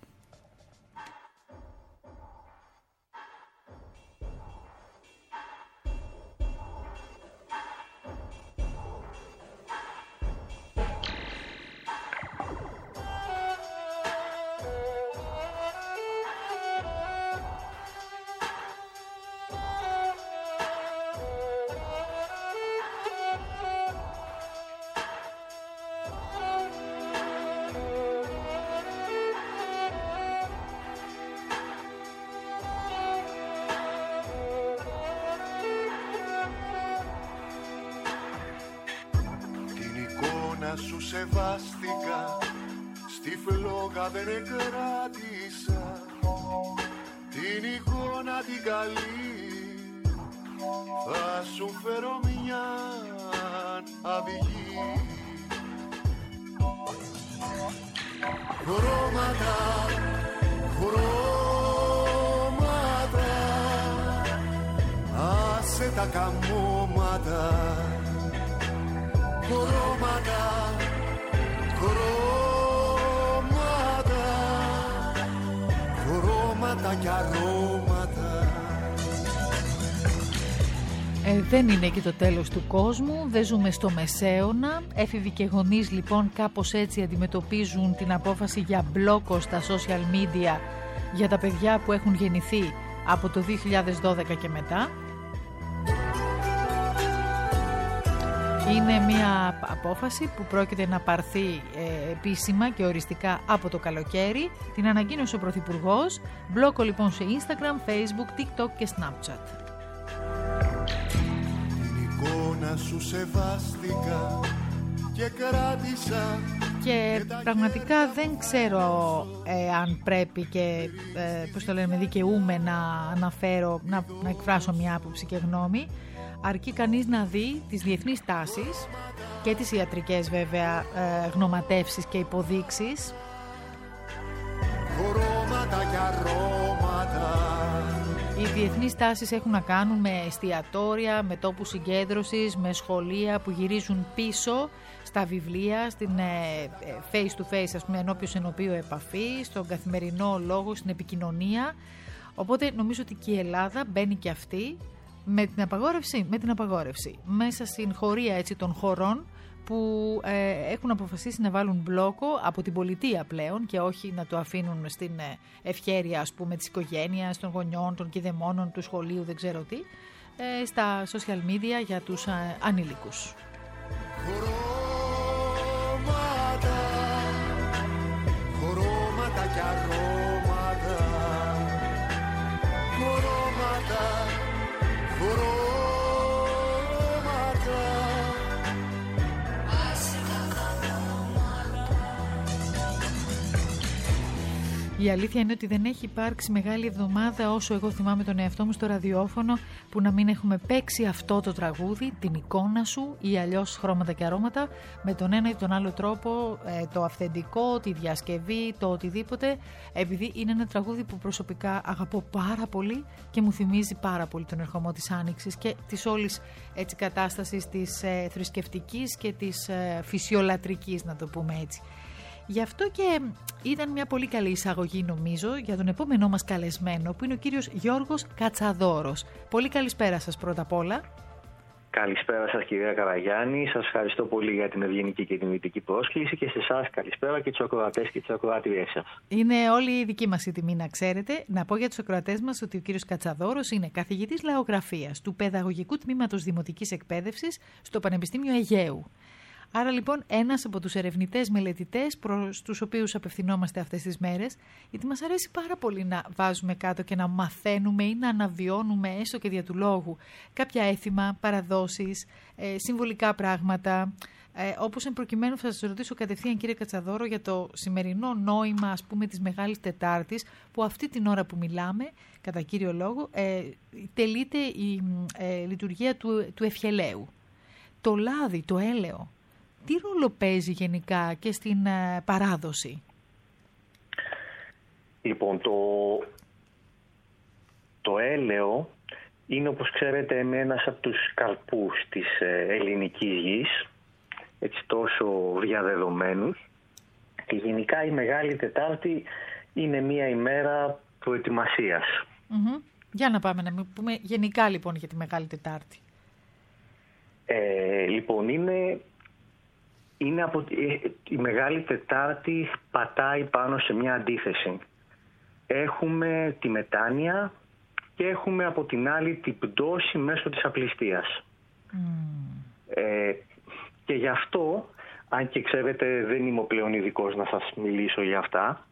Σου σεβάστηκα, στη φλόγα δεν κράτησα την εικόνα την καλή, θα σου φέρω μια αυγή. Χρώματα, χρώματα, άσε τα καμώματα. Χρώματα, χρώματα, χρώματα και αρώματα. Ε, δεν είναι και το τέλος του κόσμου, δεν ζούμε στο Μεσαίωνα. Έφηβοι και γονείς λοιπόν κάπως έτσι αντιμετωπίζουν την απόφαση για μπλόκο στα social media για τα παιδιά που έχουν γεννηθεί από το δύο χιλιάδες δώδεκα και μετά. Είναι μια απόφαση που πρόκειται να πάρθει ε, επίσημα και οριστικά από το καλοκαίρι. Την ανακοίνωσε ο Πρωθυπουργός. Μπλόκο λοιπόν σε Instagram, Facebook, TikTok και Snapchat. Την εικόνα σου σεβάστηκα και κράτησα. Και πραγματικά δεν ξέρω ε, αν πρέπει και ε, πώς το λένε, δικαιούμαι να αναφέρω, να, να εκφράσω μια άποψη και γνώμη. Αρκεί κανείς να δει τις διεθνείς τάσεις και τις ιατρικές βέβαια ε, γνωματεύσεις και υποδείξεις. Χρώματα και αρώματα. Οι διεθνείς τάσεις έχουν να κάνουν με εστιατόρια, με τόπους συγκέντρωσης, με σχολεία που γυρίζουν πίσω στα βιβλία, στην face to face, ας πούμε, ενώπιος ενωπίου επαφή, στον καθημερινό λόγο, στην επικοινωνία. Οπότε νομίζω ότι και η Ελλάδα μπαίνει και αυτή με την απαγόρευση, με την απαγόρευση μέσα στην χωρία έτσι, των χωρών που ε, έχουν αποφασίσει να βάλουν μπλόκο από την πολιτεία πλέον και όχι να το αφήνουν στην ευχέρεια, ας πούμε, της οικογένειας, των γονιών, των κηδεμόνων, του σχολείου, δεν ξέρω τι, ε, στα social media για τους ε, ανήλικους. Χρώματα, χρώματα και αρώματα, χρώματα, χρώματα. Η αλήθεια είναι ότι δεν έχει υπάρξει μεγάλη εβδομάδα όσο εγώ θυμάμαι τον εαυτό μου στο ραδιόφωνο που να μην έχουμε παίξει αυτό το τραγούδι, την εικόνα σου ή αλλιώς χρώματα και αρώματα με τον ένα ή τον άλλο τρόπο, το αυθεντικό, τη διασκευή, το οτιδήποτε, επειδή είναι ένα τραγούδι που προσωπικά αγαπώ πάρα πολύ και μου θυμίζει πάρα πολύ τον ερχομό της Άνοιξης και της όλης έτσι κατάστασης της ε, θρησκευτικής και της ε, φυσιολατρικής, να το πούμε έτσι. Γι' αυτό και ήταν μια πολύ καλή εισαγωγή νομίζω για τον επόμενό μας καλεσμένο που είναι ο κύριος Γιώργος Κατσαδόρος. Πολύ καλησπέρα σας πρώτα απ' όλα. Καλησπέρα σας κυρία Καραγιάννη, σας ευχαριστώ πολύ για την ευγενική και τιμητική πρόσκληση και σε εσάς καλησπέρα και τους ακροατές και τις ακροάτριές σας. Είναι όλη η δική μας η τιμή να ξέρετε. Να πω για τους ακροατές μας ότι ο κύριος Κατσαδόρος είναι καθηγητής λαογραφίας του Παιδαγωγικού Τμήματος Δημοτικής Εκπαίδευσης στο Πανεπιστήμιο Αιγαίου. Άρα λοιπόν ένας από τους ερευνητές μελετητές προς τους οποίους απευθυνόμαστε αυτές τις μέρες, γιατί μας αρέσει πάρα πολύ να βάζουμε κάτω και να μαθαίνουμε ή να αναβιώνουμε έστω και δια του λόγου κάποια έθιμα, παραδόσεις, ε, συμβολικά πράγματα. Ε, όπως εν προκειμένου θα σας ρωτήσω κατευθείαν κύριε Κατσαδόρο για το σημερινό νόημα ας πούμε της Μεγάλης Τετάρτης που αυτή την ώρα που μιλάμε κατά κύριο λόγο ε, τελείται η ε, λειτουργία του, του ευχελαίου. Το λάδι, το έλαιο. τι ρόλο παίζει γενικά και στην ε, παράδοση? Λοιπόν, το, το έλαιο είναι, όπως ξέρετε, ένας από τους καρπούς της ε, ελληνικής γης, έτσι τόσο διαδεδομένους. Και γενικά η Μεγάλη Τετάρτη είναι μία ημέρα προετοιμασίας. Mm-hmm. Για να πάμε να πούμε γενικά λοιπόν για τη Μεγάλη Τετάρτη. Ε, λοιπόν, είναι, είναι από, η Μεγάλη Τετάρτη πατάει πάνω σε μια αντίθεση. Έχουμε τη μετάνοια και έχουμε από την άλλη την πτώση μέσω της απληστίας. Mm. Ε, και γι' αυτό, αν και ξέρετε δεν είμαι πλέον ειδικός να σας μιλήσω για αυτά,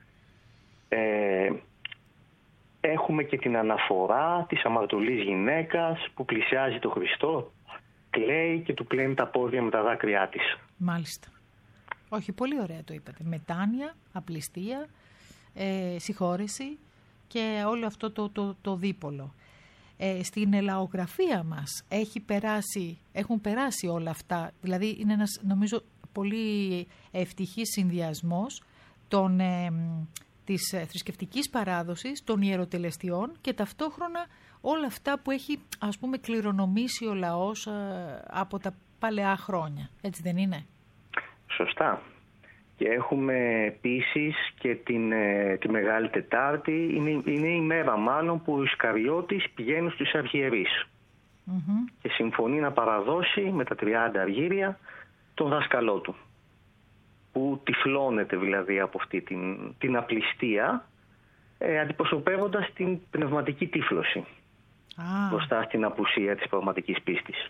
ε, έχουμε και την αναφορά της αμαρτωλής γυναίκας που πλησιάζει τον Χριστό, κλαίει και του πλένει τα πόδια με τα δάκρυά της. Μάλιστα. Όχι, πολύ ωραία το είπατε. Μετάνοια, απληστία, ε, συγχώρεση και όλο αυτό το, το, το δίπολο. Ε, στην λαογραφία μας έχει περάσει, έχουν περάσει όλα αυτά. Δηλαδή είναι ένας, νομίζω, πολύ ευτυχής συνδυασμός των, ε, της θρησκευτικής παράδοσης, των ιεροτελεστιών και ταυτόχρονα όλα αυτά που έχει, ας πούμε, κληρονομήσει ο λαός ε, από τα παλαιά χρόνια. Έτσι δεν είναι? Σωστά. Και έχουμε επίσης και την, ε, τη Μεγάλη Τετάρτη, είναι, είναι η μέρα μάλλον που ο Ισκαριώτης πηγαίνει στους αρχιερείς mm-hmm. και συμφωνεί να παραδώσει με τα τριάντα αργύρια τον δάσκαλό του, που τυφλώνεται δηλαδή από αυτή την, την απληστία, ε, αντιπροσωπεύοντας την πνευματική τύφλωση ah. μπροστά στην απουσία της πραγματικής πίστης.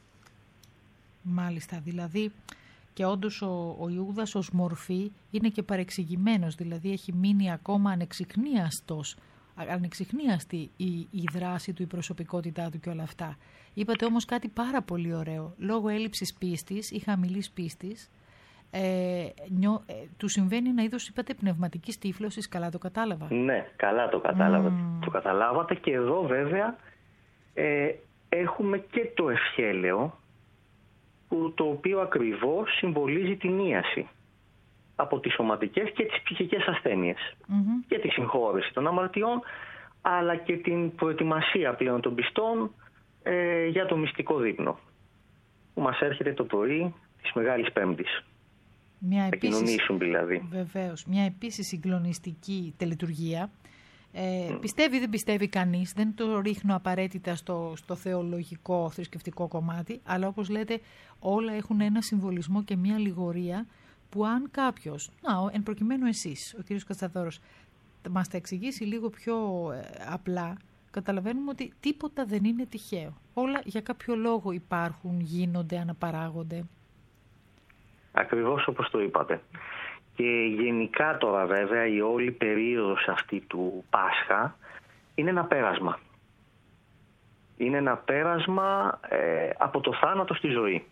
Μάλιστα, δηλαδή και όντως ο, ο Ιούδας ως μορφή είναι και παρεξηγημένος, δηλαδή έχει μείνει ακόμα ανεξιχνίαστος, ανεξιχνίαστη η, η δράση του, η προσωπικότητά του και όλα αυτά. Είπατε όμως κάτι πάρα πολύ ωραίο. Λόγω έλλειψης πίστης ή χαμηλής πίστης, ε, νιώ, ε, του συμβαίνει ένα είδος, είπατε, πνευματικής τύφλωσης. Καλά το κατάλαβα? Ναι, καλά το κατάλαβα. Mm. Το καταλάβατε. Και εδώ βέβαια ε, έχουμε και το ευχέλαιο, που, το οποίο ακριβώς συμβολίζει την ίαση από τις σωματικές και τις ψυχικές ασθένειες mm-hmm. και τη συγχώρεση των αμαρτιών, αλλά και την προετοιμασία πλέον των πιστών ε, για το μυστικό δείπνο που μας έρχεται το πρωί της Μεγάλης Πέμπτης. Μια θα επίσης, κοινωνήσουν δηλαδή. Βεβαίως. Μια επίσης συγκλονιστική τελετουργία. Ε, mm. Πιστεύει δεν πιστεύει κανείς, δεν το ρίχνω απαραίτητα στο, στο θεολογικό θρησκευτικό κομμάτι, αλλά όπως λέτε όλα έχουν ένα συμβολισμό και μια αλληγορία που αν κάποιος, να, εν προκειμένου εσείς, ο κύριος Κατσαδόρος, μας τα εξηγήσει λίγο πιο ε, απλά, καταλαβαίνουμε ότι τίποτα δεν είναι τυχαίο. Όλα για κάποιο λόγο υπάρχουν, γίνονται, αναπαράγονται. Ακριβώς όπως το είπατε. Και γενικά τώρα βέβαια η όλη περίοδος αυτή του Πάσχα είναι ένα πέρασμα. Είναι ένα πέρασμα ε, από το θάνατο στη ζωή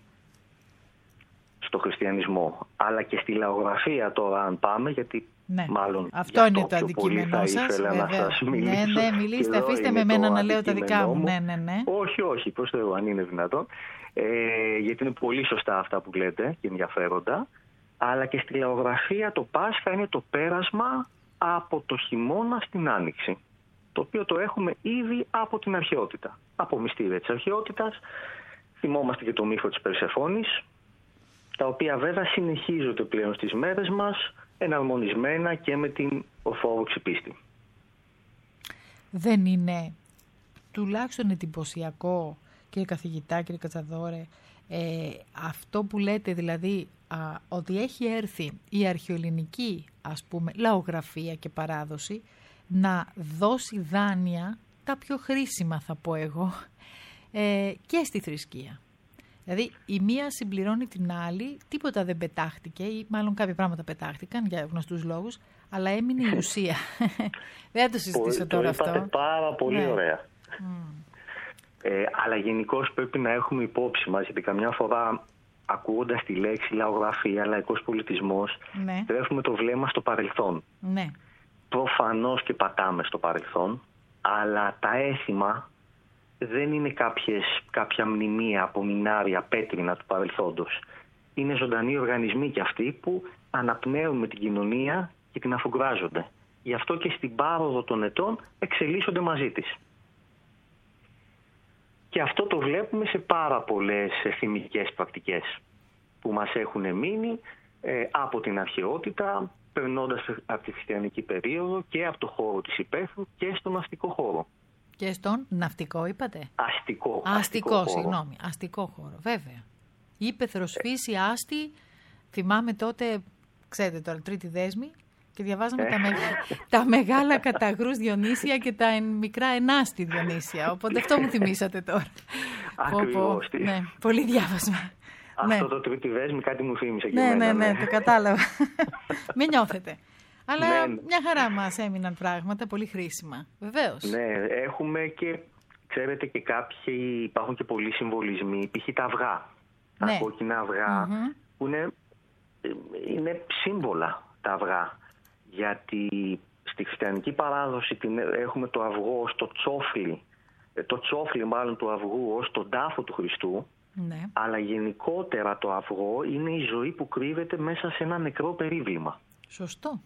στο χριστιανισμό. Αλλά και στη λαογραφία τώρα αν πάμε, γιατί ναι. μάλλον αυτό είναι το αντικείμενό σας. Να σας μιλήσω. Ναι, ναι, μιλήστε, αφήστε με εμένα να λέω τα δικά μου. Ναι, ναι, ναι. Όχι, όχι, προς Θεού, αν είναι δυνατόν. Ε, γιατί είναι πολύ σωστά αυτά που λέτε και ενδιαφέροντα. Αλλά και στη λαογραφία το Πάσχα είναι το πέρασμα από το χειμώνα στην Άνοιξη, το οποίο το έχουμε ήδη από την αρχαιότητα. Από μυστήρια της αρχαιότητας, θυμόμαστε και το μύθο της Περσεφόνης, τα οποία βέβαια συνεχίζονται πλέον στις μέρες μας, εναρμονισμένα και με την ορθόδοξη πίστη. Δεν είναι τουλάχιστον εντυπωσιακό, κύριε καθηγητά, κύριε Κατσαδόρε, ε, αυτό που λέτε δηλαδή, α, ότι έχει έρθει η αρχαιοελληνική, ας πούμε, λαογραφία και παράδοση να δώσει δάνεια, τα πιο χρήσιμα θα πω εγώ, ε, και στη θρησκεία. Δηλαδή η μία συμπληρώνει την άλλη, τίποτα δεν πετάχτηκε ή μάλλον κάποια πράγματα πετάχτηκαν για γνωστούς λόγους, αλλά έμεινε η ουσία. Δεν θα το συζητήσω τώρα το αυτό. Το είπατε πάρα πολύ ναι. ωραία. Mm. Ε, αλλά γενικώς πρέπει να έχουμε υπόψη μας, γιατί καμιά φορά ακούγοντας τη λέξη λαογραφία, λαϊκός πολιτισμός, ναι. τρέφουμε το βλέμμα στο παρελθόν. Ναι. Προφανώς και πατάμε στο παρελθόν, αλλά τα έθιμα δεν είναι κάποιες, κάποια μνημεία, απομεινάρια, πέτρινα του παρελθόντος. είναι ζωντανοί οργανισμοί κι αυτοί που αναπνέουν με την κοινωνία και την αφουγκράζονται. Γι' αυτό και στην πάροδο των ετών εξελίσσονται μαζί της. Και αυτό το βλέπουμε σε πάρα πολλές θυμικές πρακτικές που μας έχουν μείνει ε, από την αρχαιότητα, περνώντας από τη χριστιανική περίοδο και από το χώρο της υπαίθρου και στον αστικό χώρο. Και στον ναυτικό είπατε? Αστικό. Αστικό, αστικό συγγνώμη. Αστικό χώρο, βέβαια. Ήπεθρος, φύση, άστη. Θυμάμαι τότε, ξέρετε τώρα, τρίτη δέσμη και διαβάζαμε τα, με... τα μεγάλα καταγρούς Διονύσια και τα μικρά ενάστη Διονύσια. Οπότε αυτό μου θυμήσατε τώρα. Ακριβώς. Ναι, πολύ διάβασμα. Αυτό ναι. το τρίτη δέσμη κάτι μου θύμισε και ναι, εμένα. Ναι, ναι, ναι, το κατάλαβα. Μην νιώθετε. Αλλά ναι. μια χαρά μας έμειναν πράγματα πολύ χρήσιμα. Βεβαίως. Ναι, έχουμε και, ξέρετε, και κάποιοι, υπάρχουν και πολλοί συμβολισμοί, π.χ. τα αυγά. Ναι. Τα κόκκινα αυγά, Mm-hmm. που είναι, είναι σύμβολα τα αυγά. Γιατί στη χριστιανική παράδοση την, έχουμε το αυγό ως το τσόφλι, το τσόφλι μάλλον του αυγού ως τον τάφο του Χριστού. Ναι. Αλλά γενικότερα το αυγό είναι η ζωή που κρύβεται μέσα σε ένα νεκρό περίβλημα. Σωστό.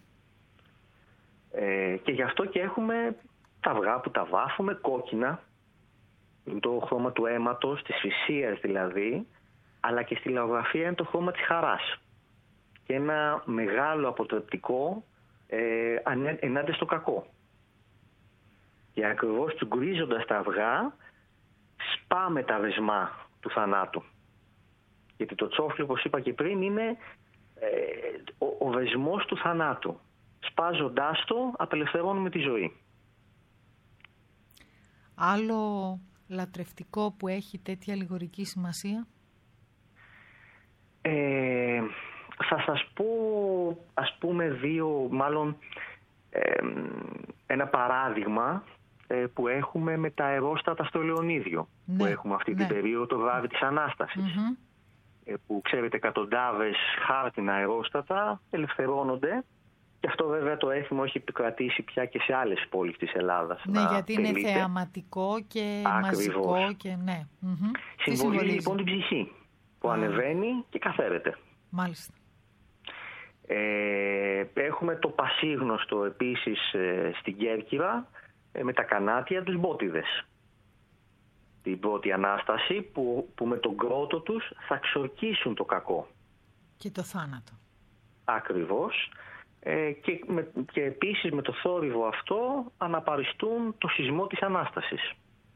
Ε, και γι' αυτό και έχουμε τα αυγά που τα βάφουμε κόκκινα, το χρώμα του αίματος, της θυσίας δηλαδή, αλλά και στη λαογραφία είναι το χρώμα της χαράς. Και ένα μεγάλο αποτρεπτικό ε, ενάντια στο κακό. Και ακριβώς τσουγκρίζοντας τα αυγά σπάμε τα δεσμά του θανάτου. Γιατί το τσόφλι, όπως είπα και πριν, είναι ε, ο, ο δεσμός του θανάτου. Σπάζοντάς το, απελευθερώνουμε τη ζωή. Άλλο λατρευτικό που έχει τέτοια αλληγορική σημασία? Ε, θα σας πω, ας πούμε, δύο, μάλλον ε, ένα παράδειγμα ε, που έχουμε με τα αερόστατα στο Λεωνίδιο. Ναι, που έχουμε αυτή ναι. την περίοδο, το βράδυ της Ανάστασης. Mm-hmm. Ε, που, ξέρετε, εκατοντάδες χάρτινα αερόστατα ελευθερώνονται. Και αυτό βέβαια το έθιμο έχει επικρατήσει πια και σε άλλες πόλεις της Ελλάδας. Ναι, γιατί τελείται. Είναι θεαματικό και Ακριβώς. μαζικό και ναι. Mm-hmm. Συμβολίζει λοιπόν την ψυχή που ah. ανεβαίνει και καθαίρεται. Μάλιστα. Ε, έχουμε το πασίγνωστο επίσης ε, στην Κέρκυρα ε, με τα κανάτια τους μπότιδες. Την πρώτη Ανάσταση που, που με τον κρότο τους θα ξορκίσουν το κακό. Και το θάνατο. Ακριβώς. Ε, και, με, και επίσης με το θόρυβο αυτό αναπαριστούν το σεισμό της Ανάστασης.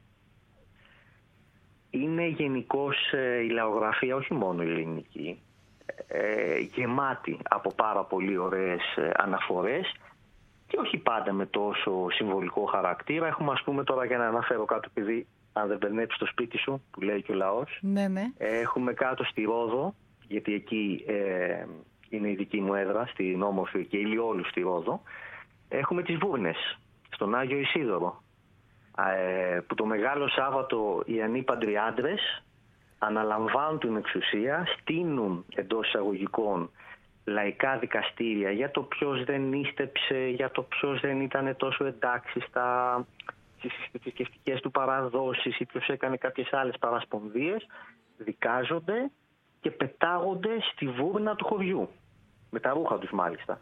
Είναι γενικώς ε, η λαογραφία, όχι μόνο η ελληνική, ε, γεμάτη από πάρα πολύ ωραίες ε, αναφορές και όχι πάντα με τόσο συμβολικό χαρακτήρα. Έχουμε, ας πούμε, τώρα για να αναφέρω κάτω, επειδή αν δεν περνέψει το σπίτι σου, που λέει και ο λαός, ναι, ναι. Ε, έχουμε κάτω στη Ρόδο, γιατί εκεί ε, είναι η δική μου έδρα, στην όμορφη και ηλιόλου στη Ρόδο, έχουμε τις Βούρνες, στον Άγιο Ισίδωρο, ε, που το Μεγάλο Σάββατο οι ανήπαντροι άντρες αναλαμβάνουν την εξουσία, στείνουν εντός εισαγωγικών λαϊκά δικαστήρια για το ποιος δεν ίστεψε, για το ποιος δεν ήταν τόσο εντάξει στα, στις θρησκευτικές του παραδόσεις ή ποιος έκανε κάποιες άλλες παρασπονδίες, δικάζονται και πετάγονται στη βούρνα του χωριού, με τα ρούχα τους μάλιστα,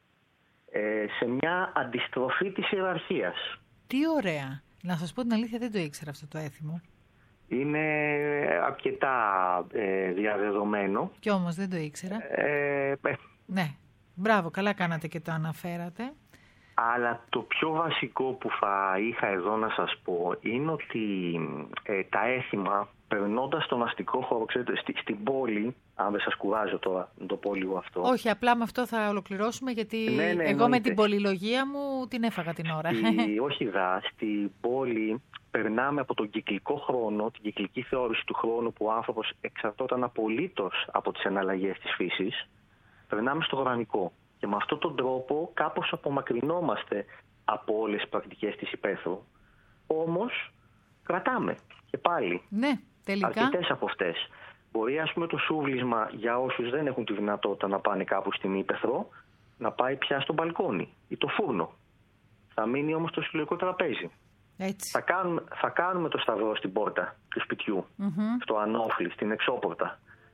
ε, σε μια αντιστροφή της ιεραρχίας. Τι ωραία! Να σας πω την αλήθεια, δεν το ήξερα αυτό το έθιμο. Είναι αρκετά ε, διαδεδομένο. Κι όμως δεν το ήξερα. Ε, ε, ναι, μπράβο, καλά κάνατε και το αναφέρατε. Αλλά το πιο βασικό που θα είχα εδώ να σας πω είναι ότι ε, τα έθιμα, περνώντας τον αστικό χώρο, ξέρετε, στη, στην πόλη, αν δεν σας κουράζω τώρα να το πω λίγο αυτό. Όχι, απλά με αυτό θα ολοκληρώσουμε, γιατί ναι, ναι, εγώ εννοείται. με την πολυλογία μου την έφαγα την ώρα. Στη, όχι δα, στην πόλη περνάμε από τον κυκλικό χρόνο, την κυκλική θεώρηση του χρόνου που ο άνθρωπος εξαρτώταν απολύτως από τις εναλλαγές της φύσης, περνάμε στο οργανικό. Και με αυτόν τον τρόπο κάπως απομακρυνόμαστε από όλες τις πρακτικές της υπαίθρου. Όμως κρατάμε και πάλι ναι, τελικά. αρκετές από αυτές. Μπορεί, ας πούμε, το σούβλισμα για όσους δεν έχουν τη δυνατότητα να πάνε κάπου στην ύπαιθρο να πάει πια στο μπαλκόνι ή το φούρνο. Θα μείνει όμως το συλλογικό τραπέζι. Έτσι. Θα κάνουμε, θα κάνουμε το σταυρό στην πόρτα του σπιτιού, mm-hmm. στο ανώφλι, στην εξώπορτα.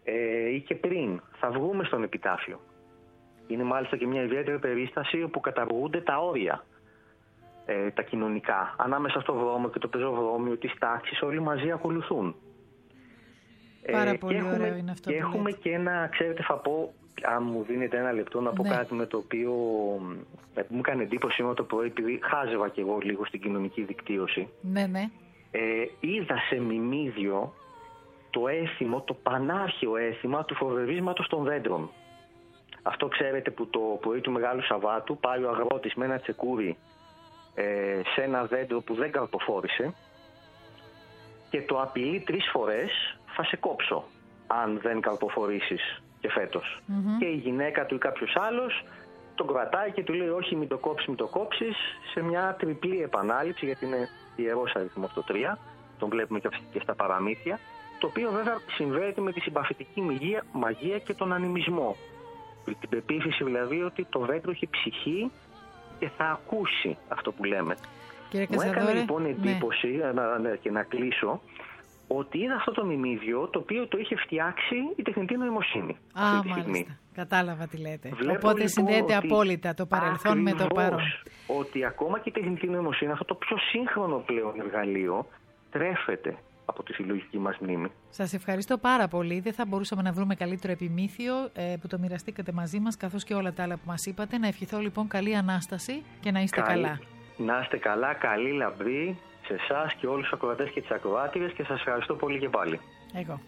ε, ή και πριν. Θα βγούμε στον επιτάφιο. Είναι μάλιστα και μια ιδιαίτερη περίσταση όπου καταργούνται τα όρια, ε, τα κοινωνικά. Ανάμεσα στο δρόμο και το πεζοδρόμιο, τις τάξεις, όλοι μαζί ακολουθούν. Πάρα ε, πολύ και ωραίο έχουμε, είναι αυτό και που έχουμε λέτε. και ένα, ξέρετε, θα πω, αν μου δίνετε ένα λεπτό να πω Ναι. κάτι με το οποίο ε, μου έκανε εντύπωση σήμερα το πρωί, επειδή χάζευα και εγώ λίγο στην κοινωνική δικτύωση. Ναι, ναι. Ε, είδα σε μιμίδιο το έθιμο, το πανάρχαιο έθιμα του φοβερίσματος των δέντρων. Αυτό ξέρετε που το πρωί του Μεγάλου Σαββάτου πάει ο αγρότης με ένα τσεκούρι ε, σε ένα δέντρο που δεν καρποφόρησε και το απειλεί τρεις φορές, θα σε κόψω αν δεν καρποφορήσεις και φέτος. Mm-hmm. Και η γυναίκα του ή κάποιος άλλος τον κρατάει και του λέει όχι, μην το κόψεις, μην το κόψεις, σε μια τριπλή επανάληψη, γιατί είναι ιερός αριθμός το τρία, τον βλέπουμε και στα παραμύθια, το οποίο βέβαια συνδέεται με τη συμπαθητική μαγεία, μαγεία και τον ανημισμό. Την πεποίθηση δηλαδή ότι το δέντρο έχει ψυχή και θα ακούσει αυτό που λέμε. Κύριε Μου έκανε Κατσαδόρε, λοιπόν εντύπωση, ναι. να, να, και να κλείσω, ότι είδα αυτό το μιμίδιο το οποίο το είχε φτιάξει η τεχνητή νοημοσύνη. Α, αυτή τη μάλιστα. στιγμή. Κατάλαβα τι λέτε. Βλέπω, Οπότε λοιπόν, συνδέεται ότι απόλυτα το παρελθόν με το ακριβώς, παρόν. Ότι ακόμα και η τεχνητή νοημοσύνη, αυτό το πιο σύγχρονο πλέον εργαλείο, τρέφεται από τη συλλογική μας μνήμη. Σας ευχαριστώ πάρα πολύ. Δεν θα μπορούσαμε να βρούμε καλύτερο επιμήθειο ε, που το μοιραστήκατε μαζί μας, καθώς και όλα τα άλλα που μας είπατε. Να ευχηθώ λοιπόν καλή Ανάσταση και να είστε Καλή, καλά. Να είστε καλά, καλή λαμπρή σε εσάς και όλους τους ακροατές και τις ακροάτριες και σας ευχαριστώ πολύ και πάλι. Εγώ.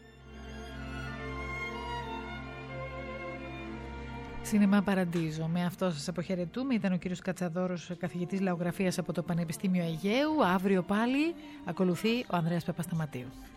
Σινεμά Παραντίζο. Με αυτό σας αποχαιρετούμε. Ήταν ο κύριος Κατσαδόρος, καθηγητής λαογραφίας από το Πανεπιστήμιο Αιγαίου. Αύριο πάλι ακολουθεί ο Ανδρέας Παπασταματίου.